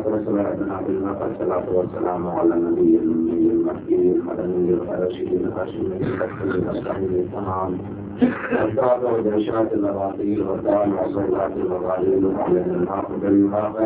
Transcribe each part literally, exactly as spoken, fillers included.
ربنا بالله والصلاة والسلام على النبي الأمي المكي المدني الرشيد الهاشمي الكتب الأسلامي التمام والدعوة والإرشاد الأراضي والدعوة والصلاة الأراضي وعلى الحق بالحق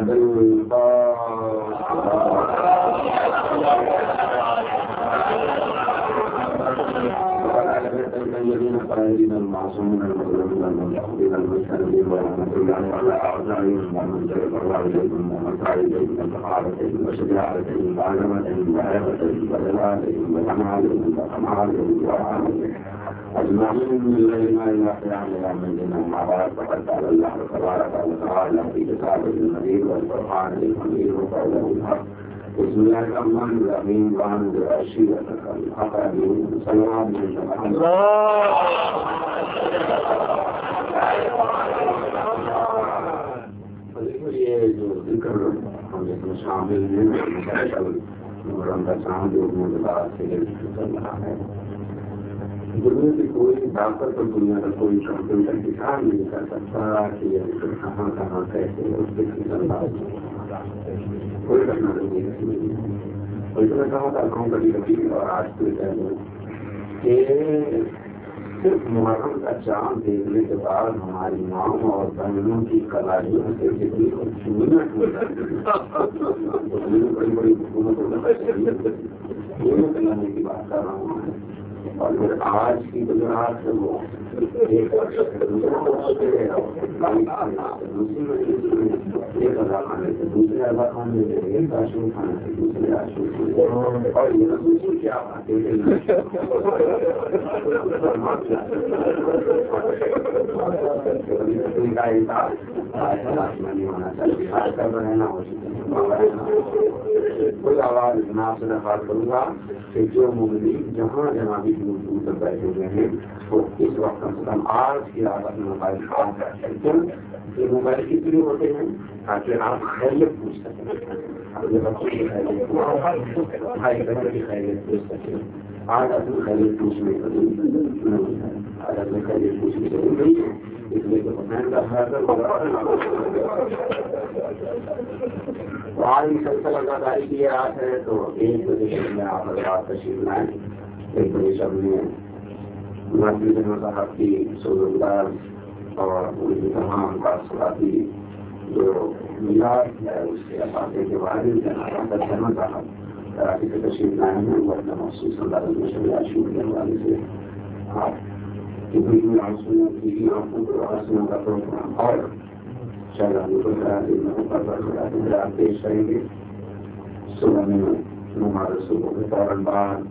الذين قائلين المعصومين المظلومين المحبين المجتنبين ورحمة الله على أعدائهم ومن جرب الله إليهم ومن تعالى إليهم ومحاربتهم وشجاعتهم وعلمتهم وعلمتهم وجلالهم وجمالهم وكمالهم وعامتهم أجمعين من الليل إلى قيام يوم الدين مع بعض فقد قال الله تبارك وتعالى في كتابه المجيد والقرآن الحميد وقوله الحق بسم الله الرحمن الرحيم وعن عشيرتك الأقربين سلام من الله. یہ جو ذکر ہم اس میں شامل ہیں مسائل محرم کا چاند اور مدد سے چل رہا ہے. دنیا کی کوئی طاقت اور دنیا کا کوئی کمپیوٹر دکھان نہیں کر سکتا کہ یہ کہاں کہاں کیسے اس کے کوئی ٹیکنالوجی نہیں ہے. اور میں کہا تھا ہم کبھی کبھی اور آج تو کہہ دوں کہ صرف محرم کا چاند دیکھنے کے بعد ہماری ماں اور بہنوں کی کلاریوں سے کتنی خوبصورت ہو جاتی ہے. بڑی بڑی حکومتوں کلانے کی بات کر رہا ہوں. اور پھر آج کی گجرات سے وہ ایک ہزار کھانے سے دوسرے ہزار کھانے سے ایک آشو کھانے سے دوسرے آشو اور یہ دوسری کیا باتیں نہیں ہونا چاہیے. کر رہے نا کوئی آواز جناب سے درخواست کروں گا کہ جو مومنی جہاں جنابی موجود تک بیٹھے ہوئے ہیں تو اس وقت کم سے کم آج کی رات اپنے موبائل کام کر سکتے ہیں. یہ موبائل کس لیے ہوتے ہیں تاکہ آپ خیریت پوچھ سکیں, اپنے بچوں کی خیریت بھائی بہن کی خیریت پوچھ سکیں. آج اپنی خیریت پوچھنے کا نہیں ہے, آج اپنی خیریت پوچھنے کا نہیں ہے. اس لیے تو آج مسلسل اداکاری کی رات ہے تو ایک بجے میں آپ حضرات تشریف لائیں. ایک بجے سب نے مسجد صاحب کی سوزندار اور ان کی تمام تاثراتی جو میراث ہے اس کے افاقے کے بارے میں جنرل صاحب کراچی سے تشریف لائے ہیں. وہ اپنا مخصوص انداز میں شریعہ شروع کے حوالے سے آپ کی آنسوں کی آنکھوں کو آنسوں کا پروگرام اور آپ پیش کریں گے. صبح میں ہمارے صبح کے فوراً بعد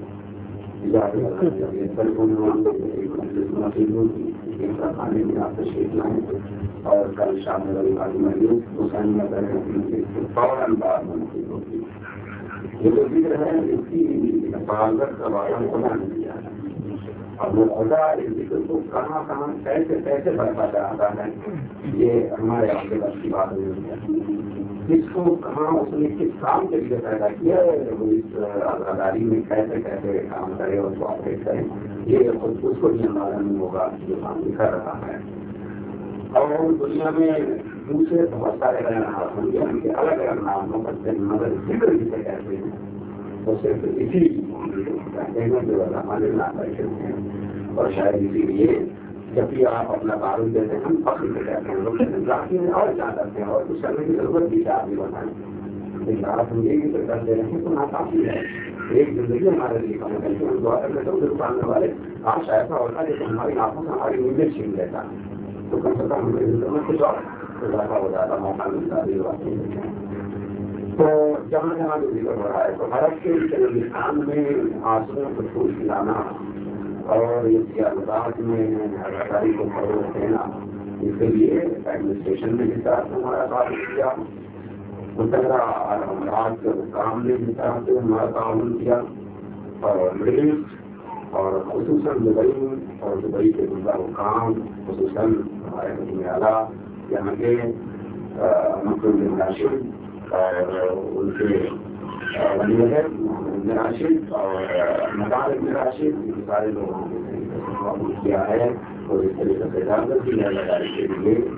کھانے میں آپ تشریف لائیں اور کل شام میں ربی مجلس حسین میں فوراً بعد منعقد ہوگی. یہ جو ذکر ہے اس کی حفاظت کا وعدہ خدا نے دیا ہے اور وہ خدا اس ذکر کو کہاں کہاں کیسے کیسے برپا چاہتا ہے یہ ہمارے آپ کے بس کی بات نہیں ہے. کس کو کہاں اس نے کس کام کے لیے پیدا کیا ہے, وہ اس آزاداری میں کیسے کیسے کام کرے اور کو آپریٹ کرے یہ خود اس کو بھی اندازہ نہیں ہوگا جو کام کر رہا ہے. اور دنیا میں دوسرے بہت سارے نام ہیں ان کے الگ الگ نام ہو سکتے ہیں مگر ذکر جسے کہتے ہیں تو صرف اسی کہتے ہیں جو ہمارے نام بیٹھے ہیں. اور شاید اسی لیے جب بھی آپ اپنا تعارف دیتے ہیں ہم فخر سے کہتے ہیں لوگ ذاتی میں اور کیا کرتے ہیں اور کچھ کرنے کی ضرورت بھی کیا آدمی بتائیں. لیکن آپ ہم یہ بھی کر دے رہے ہیں تو نہ کافی ہے. ایک زندگی ہمارے لیے کم کرتے ہیں دعا کر لیتے ہیں دل پانے والے کاش ایسا ہوتا ہے کہ ہماری آنکھوں سے ہماری نیندیں چھین لیتا تو کم سے کم ہمیں زندگی میں کچھ اور اضافہ ہو جاتا موقع ملتا دل واقعی دیتے ہیں. تو جہاں جہاں جو ذکر ہو رہا ہے تو عرب کے ہندوستان میں آنسوؤں کو پھول کھلانا اور یہ سیاست میں اداکاری کو فروغ دینا اس کے لیے ایڈمنسٹریشن نے جس طرح سے ہمارا تعاون کیا, متحدہ عرب امارات کے حکام نے جس طرح سے ہمارا تعاون کیا اور مڈل ایسٹ اور خصوصاً دبئی اور دبئی کے دوسرا حکام خصوصاً ہمارے حکم اعلیٰ یہاں کے مقبول بن راشد اور ان کے ولی عہد محمد بن راشد اور مدار بن راشد یہ سارے لوگوں نے کیا ہے اور اس طریقے سے اجازت کی ہے لگانے کے لیے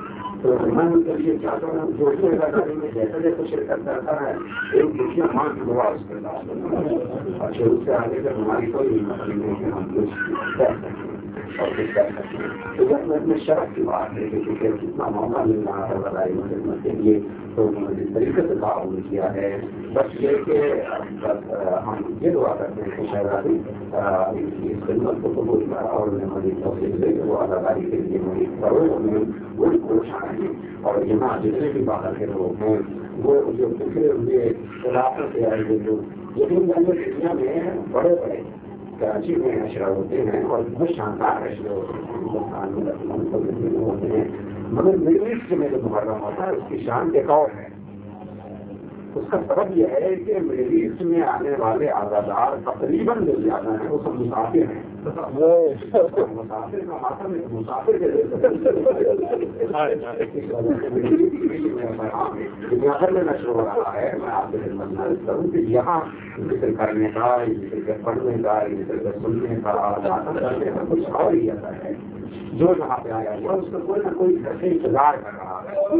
تو میں ان کے لیے چاہتا ہوں جو بھی اداکاری میں جیسا جیسا شرکت کرتا ہے ایک دکھیا ماں کی دعا اس کے ساتھ اور شروع سے آگے تک ہماری کوئی ہمت نہیں کہ ہم کچھ کر سکیں اور کچھ کر سکیں. تو جب میں شرف کی بات ہے کہ کتنا موقع مل رہا ہے بڑائی خدمت کے لیے تو انہوں نے جس طریقے سے تعاون کیا ہے بس یہ کہ بس ہم یہ دعا کرتے ہیں کہ شہزادی اس خدمت کو قبول کرا اور انہیں مزید توفیق دے کہ وہ اداکاری کے لیے مزید کرو انہیں وہی کوشش آئیں اور یہاں جتنے بھی باہر کے لوگ ہیں وہ جو پچھلے ہوئے علاقوں سے آئے ہوئے جو یقین جانے دنیا میں بڑے بڑے کراچی میں اشرا ہوتے ہیں اور بہت شاندار اشرے ہوتے ہیں ہندوستان میں ہوتے ہیں مگر مڈل ایسٹ میں جو محرم ہوتا ہے اس کی شان ایک اور ہے. اس کا سبب یہ ہے کہ مڈل ایسٹ میں آنے والے آزادار تقریباً جو زیادہ ہیں وہ سب مسافر ہیں. مسافر کا ماتم مسافر کے دنیا بھر میں نشر ہو رہا ہے. میں آپ سے خدمت کروں کہ یہاں ذکر کرنے کا ذکر کے پڑھنے کا ذکر کے سننے کا کچھ اور ہی ایسا ہے جو یہاں پہ آیا ہوا اس کا کوئی نہ کوئی گھر سے انتظار کر رہا ہے.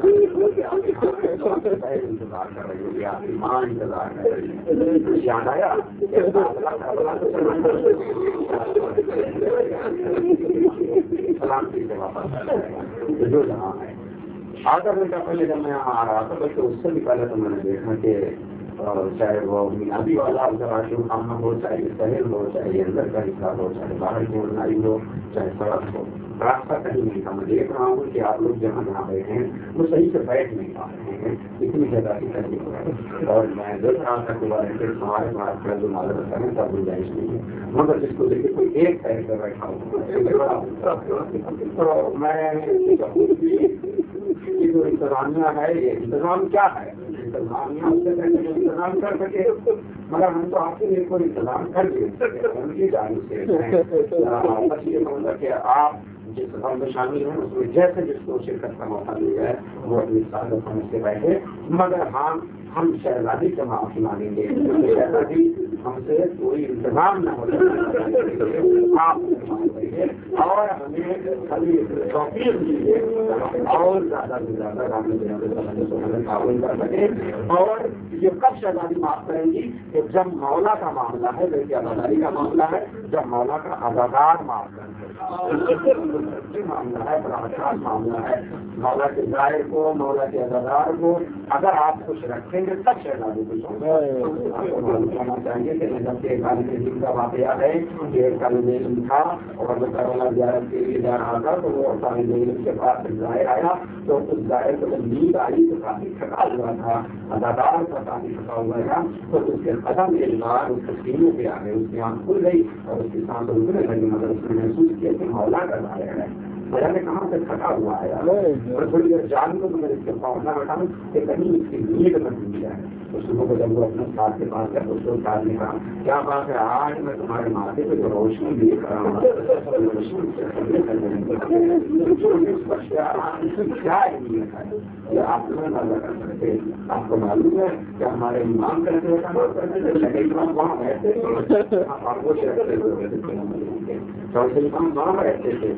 انتظار کر رہی ہوگی آپ کی ماں انتظار کر رہی ہے. یاد آیا سلامتی سے واپس جو جہاں ہے. آدھا گھنٹہ پہلے جب میں یہاں آ رہا تھا بلکہ اس سے بھی پہلے تو میں نے دیکھا کہ چاہے وہ ابھی والا ذرا کام ہو چاہے شہر ہو چاہے اندر کا حصہ ہو چاہے باہر کی بنائی ہو چاہے سڑک ہو راستہ کہیں نہیں تھا. میں دیکھ رہا ہوں کہ آپ لوگ جہاں جہاں بیٹھے ہیں وہ صحیح سے بیٹھ نہیں پا رہے ہیں اتنی جگہ کی تکلیف ہے. اور میں دیکھ رہا تھا کہ ہمارے پاس کا جو معذرت کریں تب گنجائش نہیں ہے مگر جس کو دیکھے کوئی ایک ٹائر پہ بیٹھا ہوں تو میں یہ جو انتظامیہ ہے یہ انتظام کیا ہے انتظام کر سکے مگر ہم تو آپ کے لیے کوئی انتظام کر کے ان کی جانب سے بس یہ مطلب کہ آپ جس غم میں شامل ہیں اس میں جیسے جس کو شرکت کا موقع مل جائے وہ اپنی سعادت سمجھ کے بیٹھے مگر ہم ہم شہزادی سے معافی مانگیں گے شہزادی ہم سے کوئی انتظام نہ ہو آپ اور ہمیں خالی توفیق دیجیے اور زیادہ سے زیادہ تعاون کر سکیں. اور یہ کب شہزادی معاف کریں گی کہ جب مولا کا معاملہ ہے جیسے آزاداری کا معاملہ ہے جب مولا کا آزادار معاف کریں معاملہ ہے بڑا اچھا معاملہ ہے. مولا کے ظاہر کو مولا کے آزادار کو اگر آپ خوش رکھیں گے تب شہزادی خوش ہوں گے. آپ کو معلوم کرنا چاہیے کہ جب کے کال کے دن کا واقعہ ہے کہ طالب علم تھا اور میں کرونا زیارت کے لیے جا رہا تھا تو وہ طالب علم کے پاس ظاہر آیا تو اس ظاہر کو جب نیند آئی تو کافی تھکا ہوا تھا ادادار کا کافی تھکا ہوا تھا تو اس کے قدم کے بعد اس کے سینوں پہ آ گئے اس کی آنکھ کھل گئی اور اس کی سانس رکنے لگی مگر اس نے محسوس کیا کہ مولا کا ظاہر ہے. میں نے کہاں سے تھکا ہوا ہے اور تھوڑی دیر جان کو تو میں اس کے پہنچنا بیٹھا ہوں کہ کہیں اس کی نیند نہ مل جائے. تو صبح کو جب وہ اپنے ساتھ کے پاس ہے اس کو ساتھ نے کہا کیا بات ہے آج میں تمہارے ماتھے پہ جو روشنی دیکھ رہا ہوں کیا یہ آپ کو نظر کر سکتے. آپ کو معلوم ہے کہ ہمارے امام کرنے کا کام کرتے تھے امام وہاں رہتے تھے خاموش رہتے تھے چوتھے امام وہاں رہتے تھے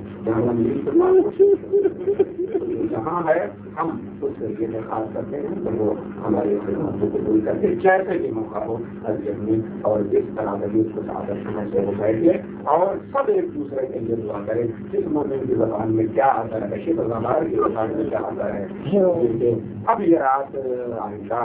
جہاں ہے ہم اس طریقے سے خاص کرتے ہیں تو وہ ہمارے خدمتوں کو پوری کرتے ہیں جیسے بھی موقع ہو اجمی اور جس طرح کا بھی اس کو سعادت سمجھتے وہ بیٹھے اور سب ایک دوسرے کے لیے دعا کریں. جس مومن کی زبان میں کیا آتا ہے شیخ الزمان کی زبان میں کیا آتا ہے اب یہ رات آئندہ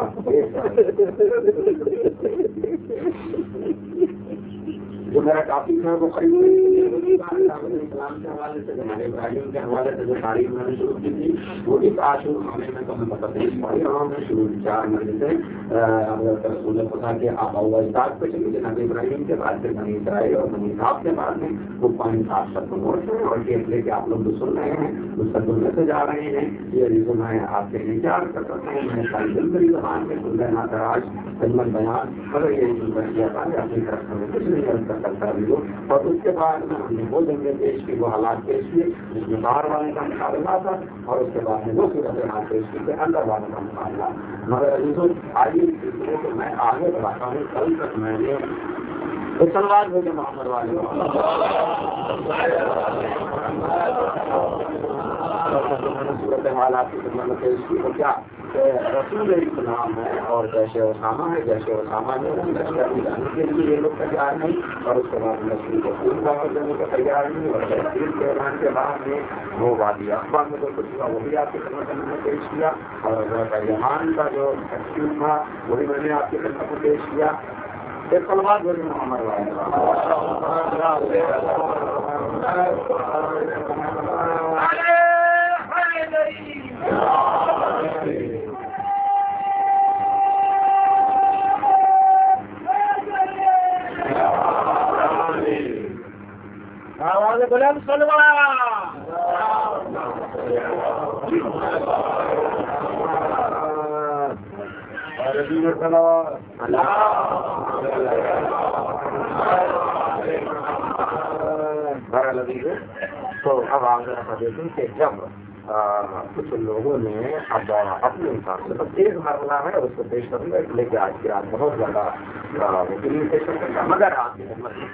جو میرا ٹاپک ہے وہ قریب اسلام کے حوالے سے ہمارے ابراہیم کے حوالے سے جو تاریخ میں نے شروع کی تھی وہ اس عاشور خانے میں تو ہمیں پتہ نہیں پڑی اور ہم نے شروع کی چار مہینے سے حضرت رسول خدا کے آبا و اجداد پہ چلی جناب ابراہیم کے بعد پھر بنی اسرائیل اور بنی اسحاق کے بعد میں وہ پوائنٹ آپ سب کو نوٹ ہیں اور ٹیپ لے کے آپ لوگ جو سن رہے ہیں مستقبل میں سے جا رہے ہیں یہ ریزن میں آپ کے انتظار کر سکتے ہیں. میں ساری دل بری زبان میں سن رہنا تراج خدمت بیان مگر یہ کیا تھا کہ اپنی طرف سے کچھ نہیں کر کرتا بھی ہو. اور اس کے بعد میں ہم نے وہ جنگیں پیش کی وہ حالات پیش کیے جس میں باہر والے کا مقابلہ تھا اور اس کے بعد میں وہ صورت حال پیش کی کہ اندر والے کا مقابلہ. مگر آئیے میں آگے بڑھاتا ہوں. کل تک میں نے سلوات بھیجے محمد والے صورت حالات کی خدمت میں پیش کی تو کیا رسول اسلام ہے اور جیسے اسامہ ہے جیسے اسامہ نے لشکر بھی جانے کے لیے یہ لوگ تیار نہیں اور اس کے بعد لشکر کو پھول دعوت دینے کو تیار نہیں اور تحریر کے اعلان کے بعد میں وہ وادی اخبار میں جو کچھ ہوا وہ بھی آپ کی خدمت میں نے پیش کیا اور یہان کا جو تقسیم تھا وہی میں نے آپ کی خدمت میں پیش کیا. ایک سلوات بھیجے محمد والے آواز بلند سلوات تو اب آپ ذرا دیکھیں کہ جب کچھ لوگوں نے اب اپنے حساب سے بس ایک مرحلہ ہے اس کو پیش کروں گا اس لیے کہ آج کی رات بہت زیادہ پیش کرتا مگر آپ کی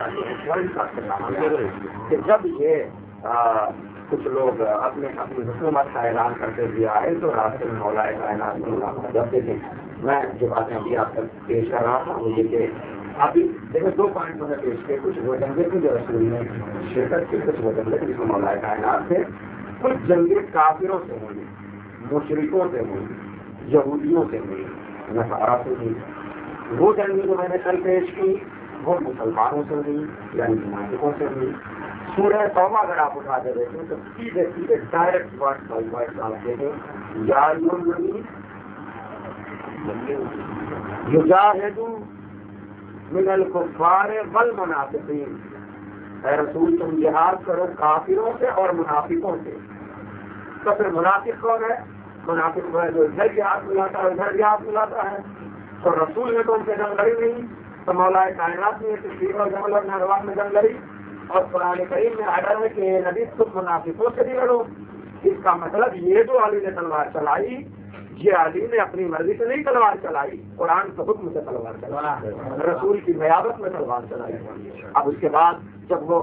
کہ جب یہ کچھ لوگ اپنے اپنی حکومت کا اعلان کرتے ہوئے آئے تو راستے میں مولا کائنات جبتے تھے. میں جو باتیں ابھی آپ تک پیش کر رہا تھا وہ یہ کہ ابھی دیکھیں دو پوائنٹ میں پیش کیے کچھ وہ جنگیں تھیں جو رسول نے شرکت کی کچھ وہ جنگیں جس میں مولا کائنات تھے کچھ جنگیں کافروں سے ہوئی مشرکوں سے ہوئی یہودیوں سے ہوئی نصارا سے ہوئی. وہ جنگیں جو میں نے کل پیش کی وہ مسلمانوں سے ہوئی یعنی منافقوں سے ہوئی. سورہ توبہ اگر آپ اٹھا دے دیکھیں تو سیدھے سیدھے ڈائریکٹ ورڈ بائی ورڈ آپ دیکھیں یا یجاہدوا من الکفار والمنافقین اے رسول تم جہاد کرو کافروں سے اور منافقوں سے. تو پھر منافق کون ہے؟ منافق جو ہے جو ادھر جہاد بلاتا ہے ادھر جہاد بلاتا ہے. تو رسول نے تو ان سے جنگ لڑی نہیں تو مولا کائنات نے تشریف اور جمل اور نہروان میں جنگ لڑی اور قرآن کریم میں آڈر ہے کہ نبی تم منافقوں سے بھی لڑو. اس کا مطلب یہ جو علی نے تلوار چلائی یہ علی نے اپنی مرضی سے نہیں تلوار چلائی قرآن کے حکم سے تلوار چلائی رسول کی نیابت میں تلوار چلائی. اب اس کے بعد جب وہ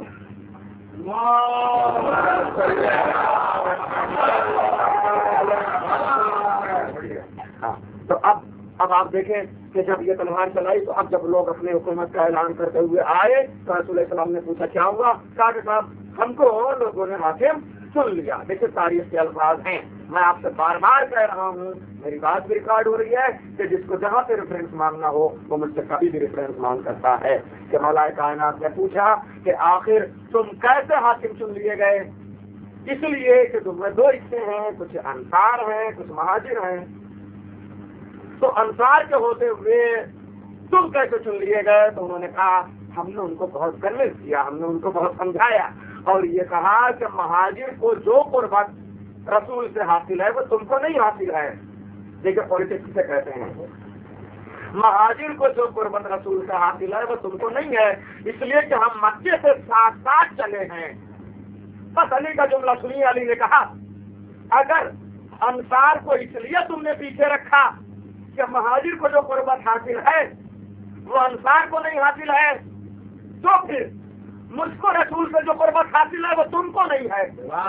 تو اب اب آپ دیکھیں کہ جب یہ تلوار چلائی تو اب جب لوگ اپنی حکومت کا اعلان کرتے ہوئے آئے تو رسول السلام نے پوچھا کیا ہوا؟ کہا کہ صاحب ہم کو لوگوں نے حاکم چن لیا. دیکھیں تاریخ کے الفاظ ہیں میں آپ سے بار بار کہہ رہا ہوں میری بات بھی ریکارڈ ہو رہی ہے کہ جس کو جہاں سے ریفرنس مانگنا ہو وہ مجھ سے کبھی بھی ریفرنس مانگ کرتا ہے کہ مولا کائنات نے پوچھا کہ آخر تم کیسے حاکم چن لیے گئے؟ اس لیے کہ تم میں دو حصے ہیں کچھ انصار ہیں کچھ مہاجر ہیں. تو انصار کے ہوتے ہوئے تم کیسے چن لیے گئے؟ تو انہوں نے کہا ہم نے ان کو بہت کنوینس کیا ہم نے ان کو بہت سمجھایا اور یہ کہا کہ مہاجر کو جو قربت رسول سے حاصل ہے وہ تم کو نہیں حاصل ہے. دیکھیں پولیٹکس سے کہتے ہیں مہاجر کو جو قربت رسول سے حاصل ہے وہ تم کو نہیں ہے اس لیے کہ ہم مکے سے ساتھ ساتھ چلے ہیں. بس علی کا جملہ سنیے. علی نے کہا اگر انصار کو اس لیے تم نے پیچھے رکھا کہ مہاجر کو جو قربت حاصل ہے وہ انصار کو نہیں حاصل ہے تو پھر مجھ کو رسول سے جو قربت حاصل ہے وہ تم کو نہیں ہے.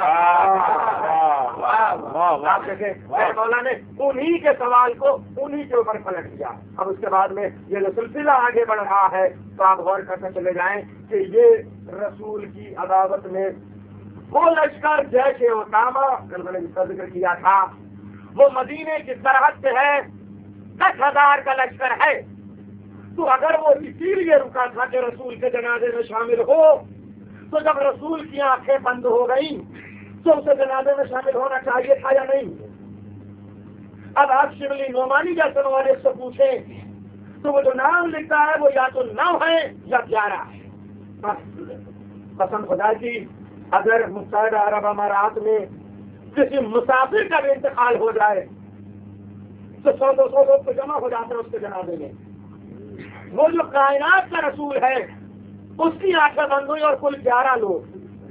آپ دیکھیں مولا نے انہی کے سوال کو انہی کے اوپر پلٹ دیا. اب اس کے بعد میں یہ جو سلسلہ آگے بڑھ رہا ہے تو آپ غور کرتے چلے جائیں کہ یہ رسول کی عداوت میں وہ لشکر جیسے اسامہ کل میں نے جس کا ذکر کیا تھا وہ مدینے کی سرحد سے ہے دس ہزار کا لشکر ہے. تو اگر وہ اسی لیے رکا تھا کہ رسول کے جنازے میں شامل ہو تو جب رسول کی آنکھیں بند ہو گئی تو اسے جنازے میں شامل ہونا چاہیے تھا یا نہیں؟ اب آپ شبلی نعمانی جیسے والے سے پوچھیں تو وہ جو نام لکھتا ہے وہ یا تو نو ہے یا گیارہ ہے. قسم خدا کی اگر متحدہ عرب امارات میں کسی مسافر کا بھی انتقال ہو جائے تو سو دو سو لوگ تو جمع ہو جاتے ہیں اس کے جنازے میں. وہ جو کائنات کا رسول ہے اس کی آنکھیں بند ہوئی اور کل گیارہ لوگ.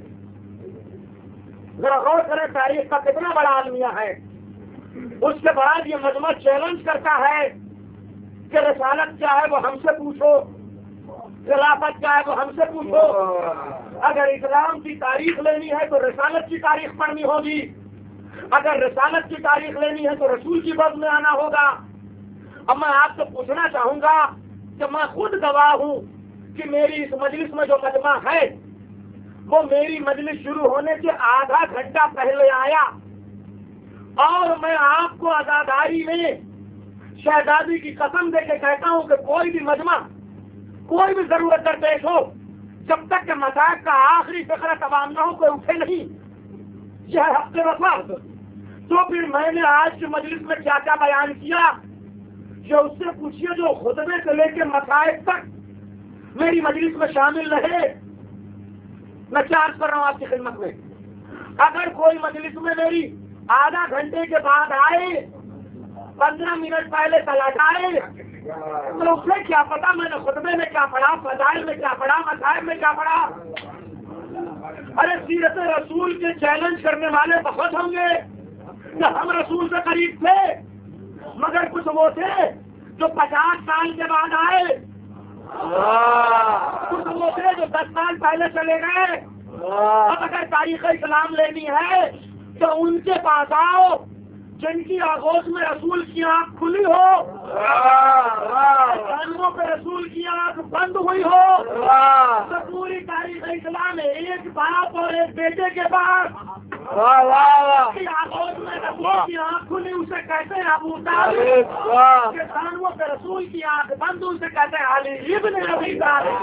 ذرا غور کریں تاریخ کا کتنا بڑا عالمیہ ہے. اس کے بعد یہ مجمع چیلنج کرتا ہے کہ رسالت کیا ہے وہ ہم سے پوچھو. خلافت کیا ہے وہ ہم سے پوچھو. اگر اسلام کی تاریخ لینی ہے تو رسالت کی تاریخ پڑھنی ہوگی. اگر رسالت کی تاریخ لینی ہے تو رسول کی بد میں آنا ہوگا. اب میں آپ سے پوچھنا چاہوں گا کہ میں خود گواہ ہوں کہ میری اس مجلس میں جو مجمع ہے وہ میری مجلس شروع ہونے سے آدھا گھنٹہ پہلے آیا اور میں آپ کو عزاداری میں شہزادی کی قسم دے کے کہتا ہوں کہ کوئی بھی مجمع کوئی بھی ضرورت درپیش ہو جب تک کہ مسائل کا آخری فقرہ تمام نہ ہو کوئی اٹھے نہیں. یہ حق وفا. تو پھر میں نے آج کی مجلس میں کیا کیا بیان کیا جو اس سے پوچھیے جو خطبے سے لے کے مسائل تک میری مجلس میں شامل رہے. میں کیا عرض کر رہا ہوں آپ کی خدمت میں. اگر کوئی مجلس میں میری آدھا گھنٹے کے بعد آئے پندرہ منٹ پہلے چلا جائے تو اسے کیا پتا میں نے خطبے میں کیا پڑھا, فضائل میں کیا پڑھا, مسائل میں کیا پڑھا. ارے سیرت رسول کے چیلنج کرنے والے بہت ہوں گے کہ ہم رسول سے قریب تھے, مگر کچھ وہ تھے جو پچاس سال کے بعد آئے, کچھ وہ تھے جو دس سال پہلے چلے گئے. اب اگر تاریخ اسلام لینی ہے تو ان کے پاس آؤ جن کی آغوش میں رسول کی آنکھ کھلی ہو, جانوروں پہ رسول کی آنکھ بند ہوئی ہو. تو پوری تاریخ اسلام ہے ایک باپ اور ایک بیٹے کے بعد آغوش میں رسول کی آنکھ کھلی اسے کہتے ہیں ابو طالب. جانوروں پہ رسول کی آنکھ بند اسے کہتے ہیں علی ابن ابی طالب.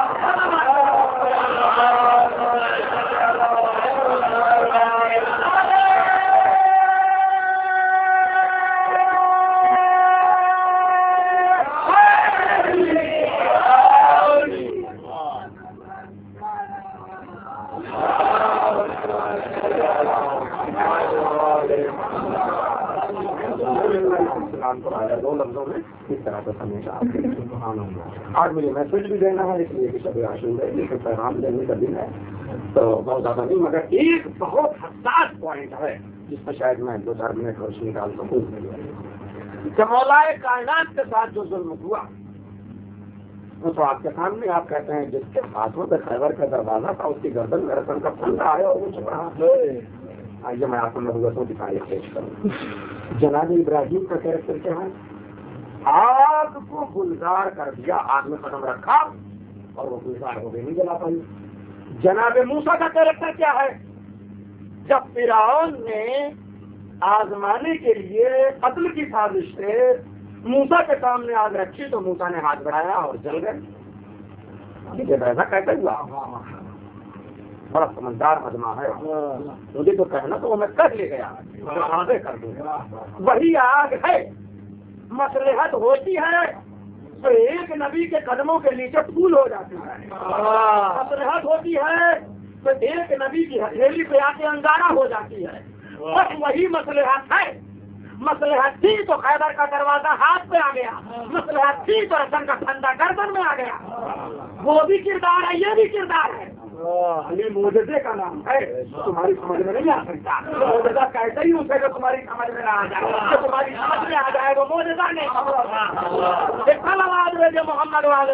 دو لفظوں میں اس طرح سے ہمیشہ آج مجھے میسج بھی دینا ہے اس لیے کہ شب عاشور ہے, لیکن پیغام دینے کا دن ہے تو بہت زیادہ نہیں, مگر ایک بہت حساس پوائنٹ ہے جس میں شاید میں دو چار منٹ روشنی ڈال سکوں کہ مولائے کائنات کے ساتھ جو ظلم ہوا وہ تو آپ کے سامنے آپ کہتے ہیں جس کے ہاتھوں پہ خیبر کا دروازہ تھا اس کی گردن میں رسن کا پھندا آیا اور وہ چھپ رہا. آئیے میں آپ کو نبوتوں کی تاریخ پیش کروں. جناب ابراہیم کا کیریکٹر کیا ہے؟ آگ کو گلزار کر دیا, آگ میں قدم رکھا اور وہ گلزار ہو گئی, نہیں جلا پائی. جناب موسیٰ کا کیریکٹر کیا ہے؟ جب فرعون نے آزمانے کے لیے قتل کی سازش سے موسیٰ کے سامنے آگ رکھی تو موسیٰ نے ہاتھ بڑھایا اور جل گئے. یہ ایسا کہتا ہوا بڑا سمجھدار مجمع ہے, مجھے تو کہنا تو وہ میں کر لے گیا آگے کر دوں گا. وہی آگ ہے, مصلحت ہوتی ہے تو ایک نبی کے قدموں کے نیچے پھول ہو جاتی ہے. مصلحت ہوتی ہے تو ایک نبی کی ہتھیلی پہ آ کے انگارہ ہو جاتی ہے. بس وہی مصلحت ہے. مصلحت تھی تو خیبر کا دروازہ ہاتھ پہ آ گیا, مصلحت تھی تو رسن کا پھندا گردن میں آ گیا. وہ بھی کردار ہے, یہ بھی کردار ہے. یہ معجزے کا نام ہے, تمہاری سمجھ میں نہیں آ سکتا. معجزہ کیسے ہی اسے جو تمہاری سمجھ میں نہ آ جائے, جو تمہاری سمجھ میں آ جائے وہ معجزہ نہیں. آواز جو محمد والے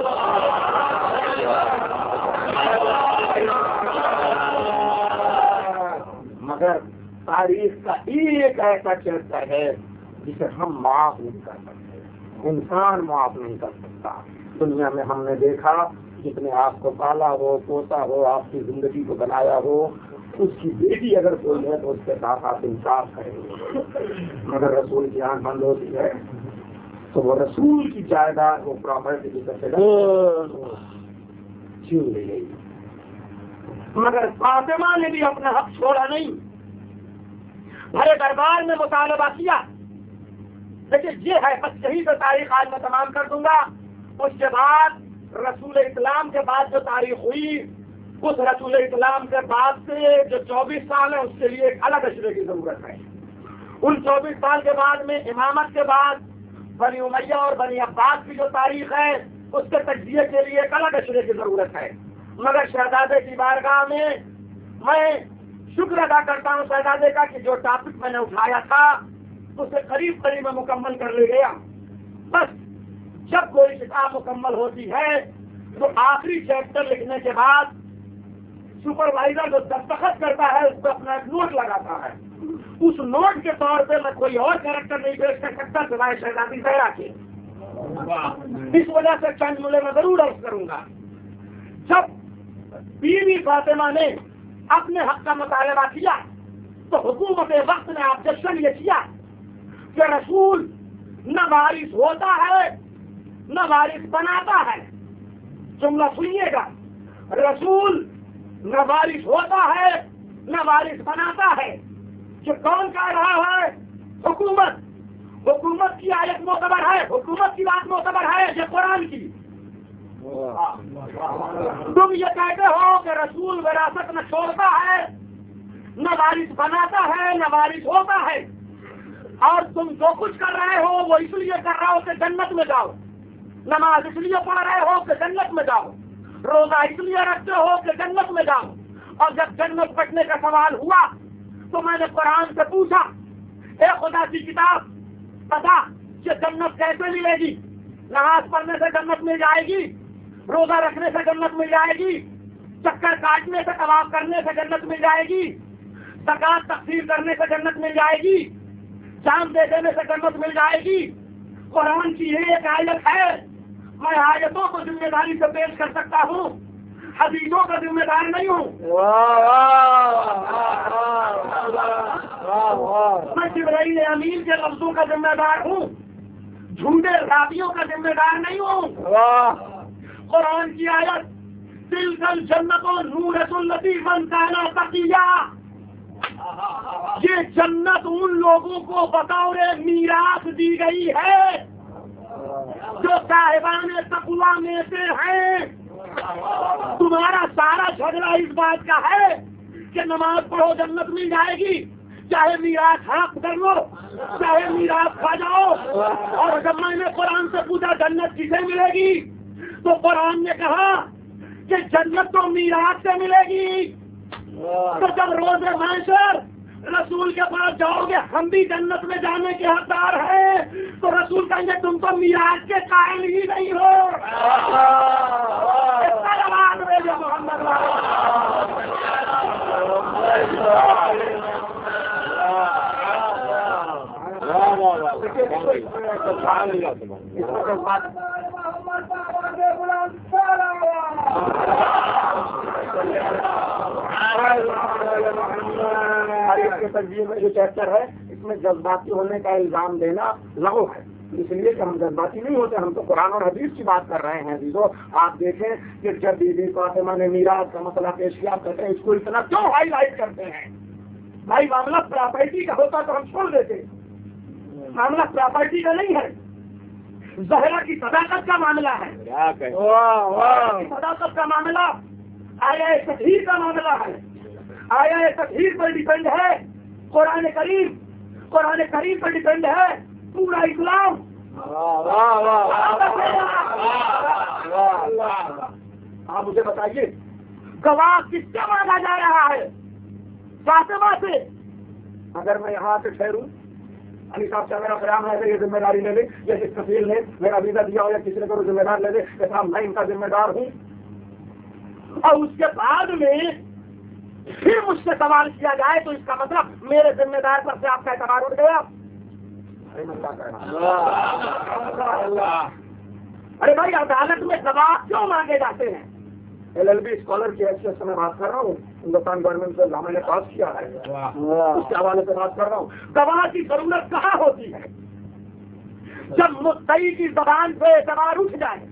مگر تاریخ کا ایک ایسا چیپٹر ہے جسے ہم معاف نہیں کر سکتے, انسان معاف نہیں کر سکتا. دنیا میں ہم نے دیکھا جتنے آپ کو پالا ہو, پوتا ہو, آپ کی زندگی کو بنایا ہو, اس کی بیٹی اگر کوئی ہے تو اس کے ساتھ آپ انصاف کریں گے. مگر رسول کی آنکھ بند ہوتی ہے تو وہ رسول کی جائیداد وہ پراپرٹی کی طرف چھین لی گئی. مگر فاطمہ نے بھی اپنا حق چھوڑا نہیں, بھرے دربار میں مطالبہ کیا. دیکھیے یہ ہے بس یہی تو تاریخ آج میں تمام کر دوں گا. اس کے بعد رسول اسلام کے بعد جو تاریخ ہوئی اس رسول اسلام کے بعد سے جو چوبیس سال ہے اس کے لیے ایک الگ اشرے کی ضرورت ہے. ان چوبیس سال کے بعد میں امامت کے بعد بنی امیہ اور بنی عباس کی جو تاریخ ہے اس کے تجزیے کے لیے ایک الگ اشرے کی ضرورت ہے. مگر شہزادے کی بارگاہ میں میں شکر ادا کرتا ہوں شہزادے کا کہ جو ٹاپک میں نے اٹھایا تھا اسے قریب قریب میں مکمل کر لے گیا. بس جب کوئی کتاب مکمل ہوتی ہے تو آخری چیپٹر لکھنے کے بعد سپروائزر جو دستخط کرتا ہے اس پہ اپنا ایک نوٹ لگاتا ہے. اس نوٹ کے طور پہ میں کوئی اور کیریکٹر نہیں پیش کر سکتا سوائے شہزادی زہرا کے. اس وجہ سے چند جملے میں ضرور عرض کروں گا. جب بیوی فاطمہ نے اپنے حق کا مطالبہ کیا تو حکومت وقت نے آبجیکشن یہ کیا کہ رسول نہ وارث ہوتا ہے نہ وارث بناتا ہے. جملہ سنیے گا, رسول نہ وارث ہوتا ہے نہ وارث بناتا ہے. کہ کون کہہ رہا ہے؟ حکومت. حکومت کی آیت معتبر ہے, حکومت کی بات معتبر ہے, یہ قرآن کی. تم یہ کہتے ہو کہ رسول وراثت نہ چھوڑتا ہے نہ وارث بناتا ہے نہ وارث ہوتا ہے, اور تم جو کچھ کر رہے ہو وہ اس لیے کر رہے ہو کہ جنت میں جاؤ, نماز اس لیے پڑھ رہے ہو کہ جنت میں جاؤ, روزہ اس لیے رکھتے ہو کہ جنت میں جاؤ. اور جب جنت پٹنے کا سوال ہوا تو میں نے قرآن سے پوچھا, اے خدا کی کتاب بتا کہ جنت کیسے ملے گی؟ نماز پڑھنے سے جنت مل جائے گی, روزہ رکھنے سے جنت مل جائے گی, چکر کاٹنے سے طواف کرنے سے جنت مل جائے گی, زکات تقسیم کرنے سے جنت مل جائے گی, جان دے دینے سے جنت مل جائے گی. قرآن کی یہ ایک آیت ہے, میں آیتوں کو ذمہ داری سے پیش کر سکتا ہوں, حدیثوں کا ذمہ دار نہیں ہوں. میں جبرائیل امین کے لفظوں کا ذمہ دار ہوں, جھوٹے راویوں کا ذمہ دار نہیں ہوں. قرآن کی آیت تلک الجنت نورۃ التی من کان تقیا, یہ جنت ان لوگوں کو بطور میراث دی گئی ہے جو صاحبان تقویٰ میں سے ہیں. تمہارا سارا جھگڑا اس بات کا ہے کہ نماز پڑھو جنت مل جائے گی, چاہے میراث حق کر لو چاہے میراث کھا جاؤ. اور جب میں نے قرآن سے پوچھا جنت کسے ملے گی تو قرآن نے کہا کہ جنت تو میراث سے ملے گی. تو جب روز محشر رسول کے پاس جاؤ گے ہم بھی جنت میں جانے کے حقدار ہیں تو رسول کہیں گے تم تو میراث کے قائل ہی نہیں ہو. محمد کے تنظیم میں جو چیپٹر ہے اس میں جذباتی ہونے کا الزام دینا لغو ہے, اس لیے کہ ہم جذباتی نہیں ہوتے, ہم تو قرآن اور حدیث کی بات کر رہے ہیں. عزیزو آپ دیکھیں کہ جب بی بی فاطمہ نے میراث کا مسئلہ پیش کیا, کہتے ہیں اس کو اتنا کیوں ہائی لائٹ کرتے ہیں؟ بھائی معاملہ پراپرٹی کا ہوتا تو ہم چھوڑ دیتے, معاملہ پراپرٹی کا نہیں ہے, زہرا کی صداقت کا معاملہ ہے, صداقت کا معاملہ آیا تطہیر کا معاملہ ہے, آیا تطہیر پر ڈیپینڈ ہے قرآن کریم, قرآن کریم پر ڈیپینڈ ہے پورا اسلام. آپ مجھے بتائیے گواہ کس سے مانگا جا رہا ہے؟ فاطمہ سے. اگر میں یہاں سے ٹھہروں, علی صاحب سے میرا خیال ہے کہ یہ ذمہ داری لے لے, یا اس کفیل نے میرا ویزا دیا ہو یا کسی نے ذمہ دار لے لے کہ صاحب میں ان کا ذمہ دار ہوں, اور اس کے بعد میں پھر مجھ سے سوال کیا جائے تو اس کا مطلب میرے ذمہ دار پر سے آپ کا اعتبار اٹھ گیا. ارے بھائی عدالت میں گواہ کیوں مانگے جاتے ہیں؟ ایل ایل بی اسکالر کی حیثیت سے میں بات کر رہا ہوں, ہندوستان گورنمنٹ سے میں نے پاس کیا ہے, اس کے حوالے سے بات کر رہا ہوں. گواہ کی ضرورت کہاں ہوتی ہے؟ جب مدعی کی زبان سے اعتبار اٹھ جائے,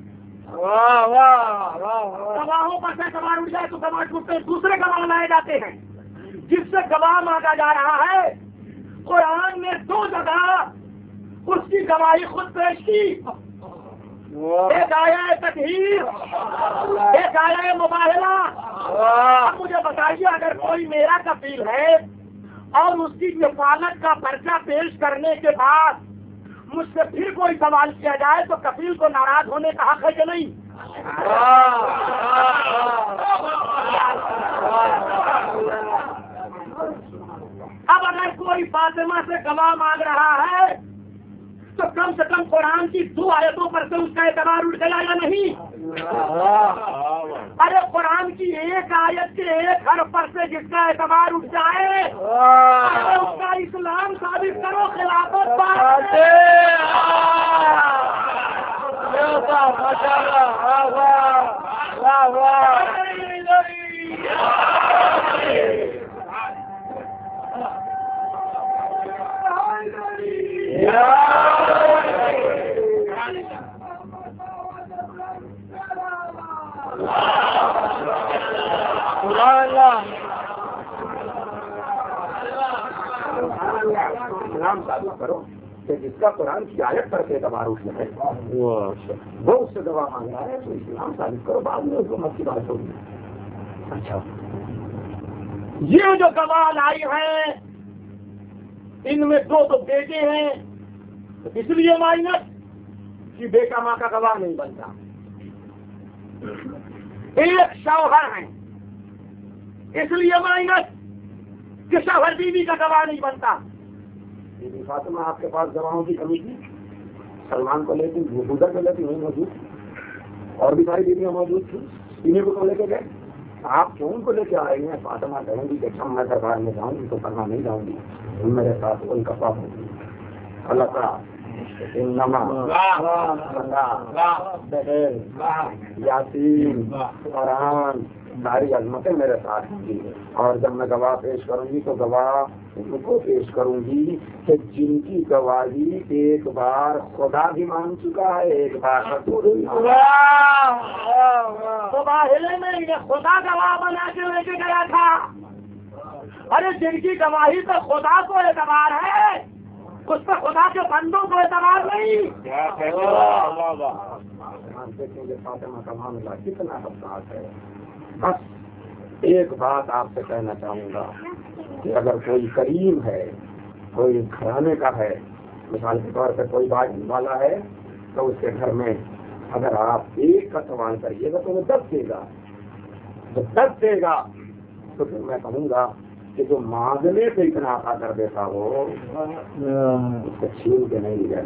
گواہوں پر سے اعتبار اٹھ جائے تو گواہ ٹوٹتے دوسرے گواہ لائے جاتے ہیں. جس سے گواہ مانگا جا رہا ہے قرآن نے دو جگہ اس کی گواہی خود پیش کی, ایک آیا تطہیر, ایک آیا مباہلہ. اب مجھے بتائیے اگر کوئی میرا کفیل ہے اور اس کی کفالت کا پرچہ پیش کرنے کے بعد مجھ سے پھر کوئی سوال کیا جائے تو کفیل کو ناراض ہونے کا حق ہے کہ نہیں؟ اب اگر کوئی فاطمہ سے گواہ مانگ رہا ہے تو کم سے کم قرآن کی دو آیتوں پر سے اس کا اعتبار اٹھ گیا یا نہیں؟ ارے قرآن کی ایک آیت کے ایک حرف پر سے جس کا اعتبار اٹھ جائے اس کا اسلام ثابت کرو، خلافت اسلام ثابت کرو کہ جس کا قرآن کی آیت پر سے اعتبار اٹھ جائے وہ اس سے دوا مانگ رہا ہے، تو اسلام ثابت کرو، بعد میں حکومت کی بات ہوگی۔ اچھا، یہ جو گواہ لائی ہیں ان میں دو تو بیٹے ہیں، اس لیے مائنس کہ بیٹا ماں کا گواہ نہیں بنتا، ایک شوہر ہیں اس لیے مائنس کہ شوہر بیوی کا گواہ نہیں بنتا۔ بی بی فاطمہ آپ کے پاس گواہوں کی کمی تھی، سلمان کو لے کے بودا کو لے کے نہیں موجود، اور بھی ساری بیویاں موجود تھیں، انہیں کو لے کے گئے، آپ کیوں ان کو لے کے آ رہی ہیں؟ فاطمہ کہیں گی کہ ہم میں دربار میں جاؤں گی تو کرنا نہیں جاؤں گی، میرے ساتھ کوئی کفا ہوگی۔ اللہ تعالیٰ یاسین قرآن ساری عظمتیں میرے ساتھ ہوں گی، اور جب میں گواہ پیش کروں گی تو گواہ ان کو پیش کروں گی کہ جن کی گواہی ایک بار خدا بھی مان چکا ہے، ایک بار رسول مباہلے میں انہیں خدا گواہ بنا کے لے کے گیا تھا۔ ارے جن کی گواہی تو خدا کو اعتبار ہے، اس پر خدا کے بندوں کو اعتبار نہیں۔ فاطمہ کا معاملہ کتنا حساس ہے۔ بس ایک بات آپ سے کہنا چاہوں گا کہ اگر کوئی کریم ہے، کوئی گھرانے کا ہے، مثال کے طور پہ کوئی باغ والا ہے، تو اس کے گھر میں اگر آپ ایک کا سوال کریے گا تو وہ دس دے گا، جب دس دے گا تو پھر میں کہوں گا کہ جو مانگنے سے اتنا عطا کر دیتا ہو اس کو چھین کے نہیں لیا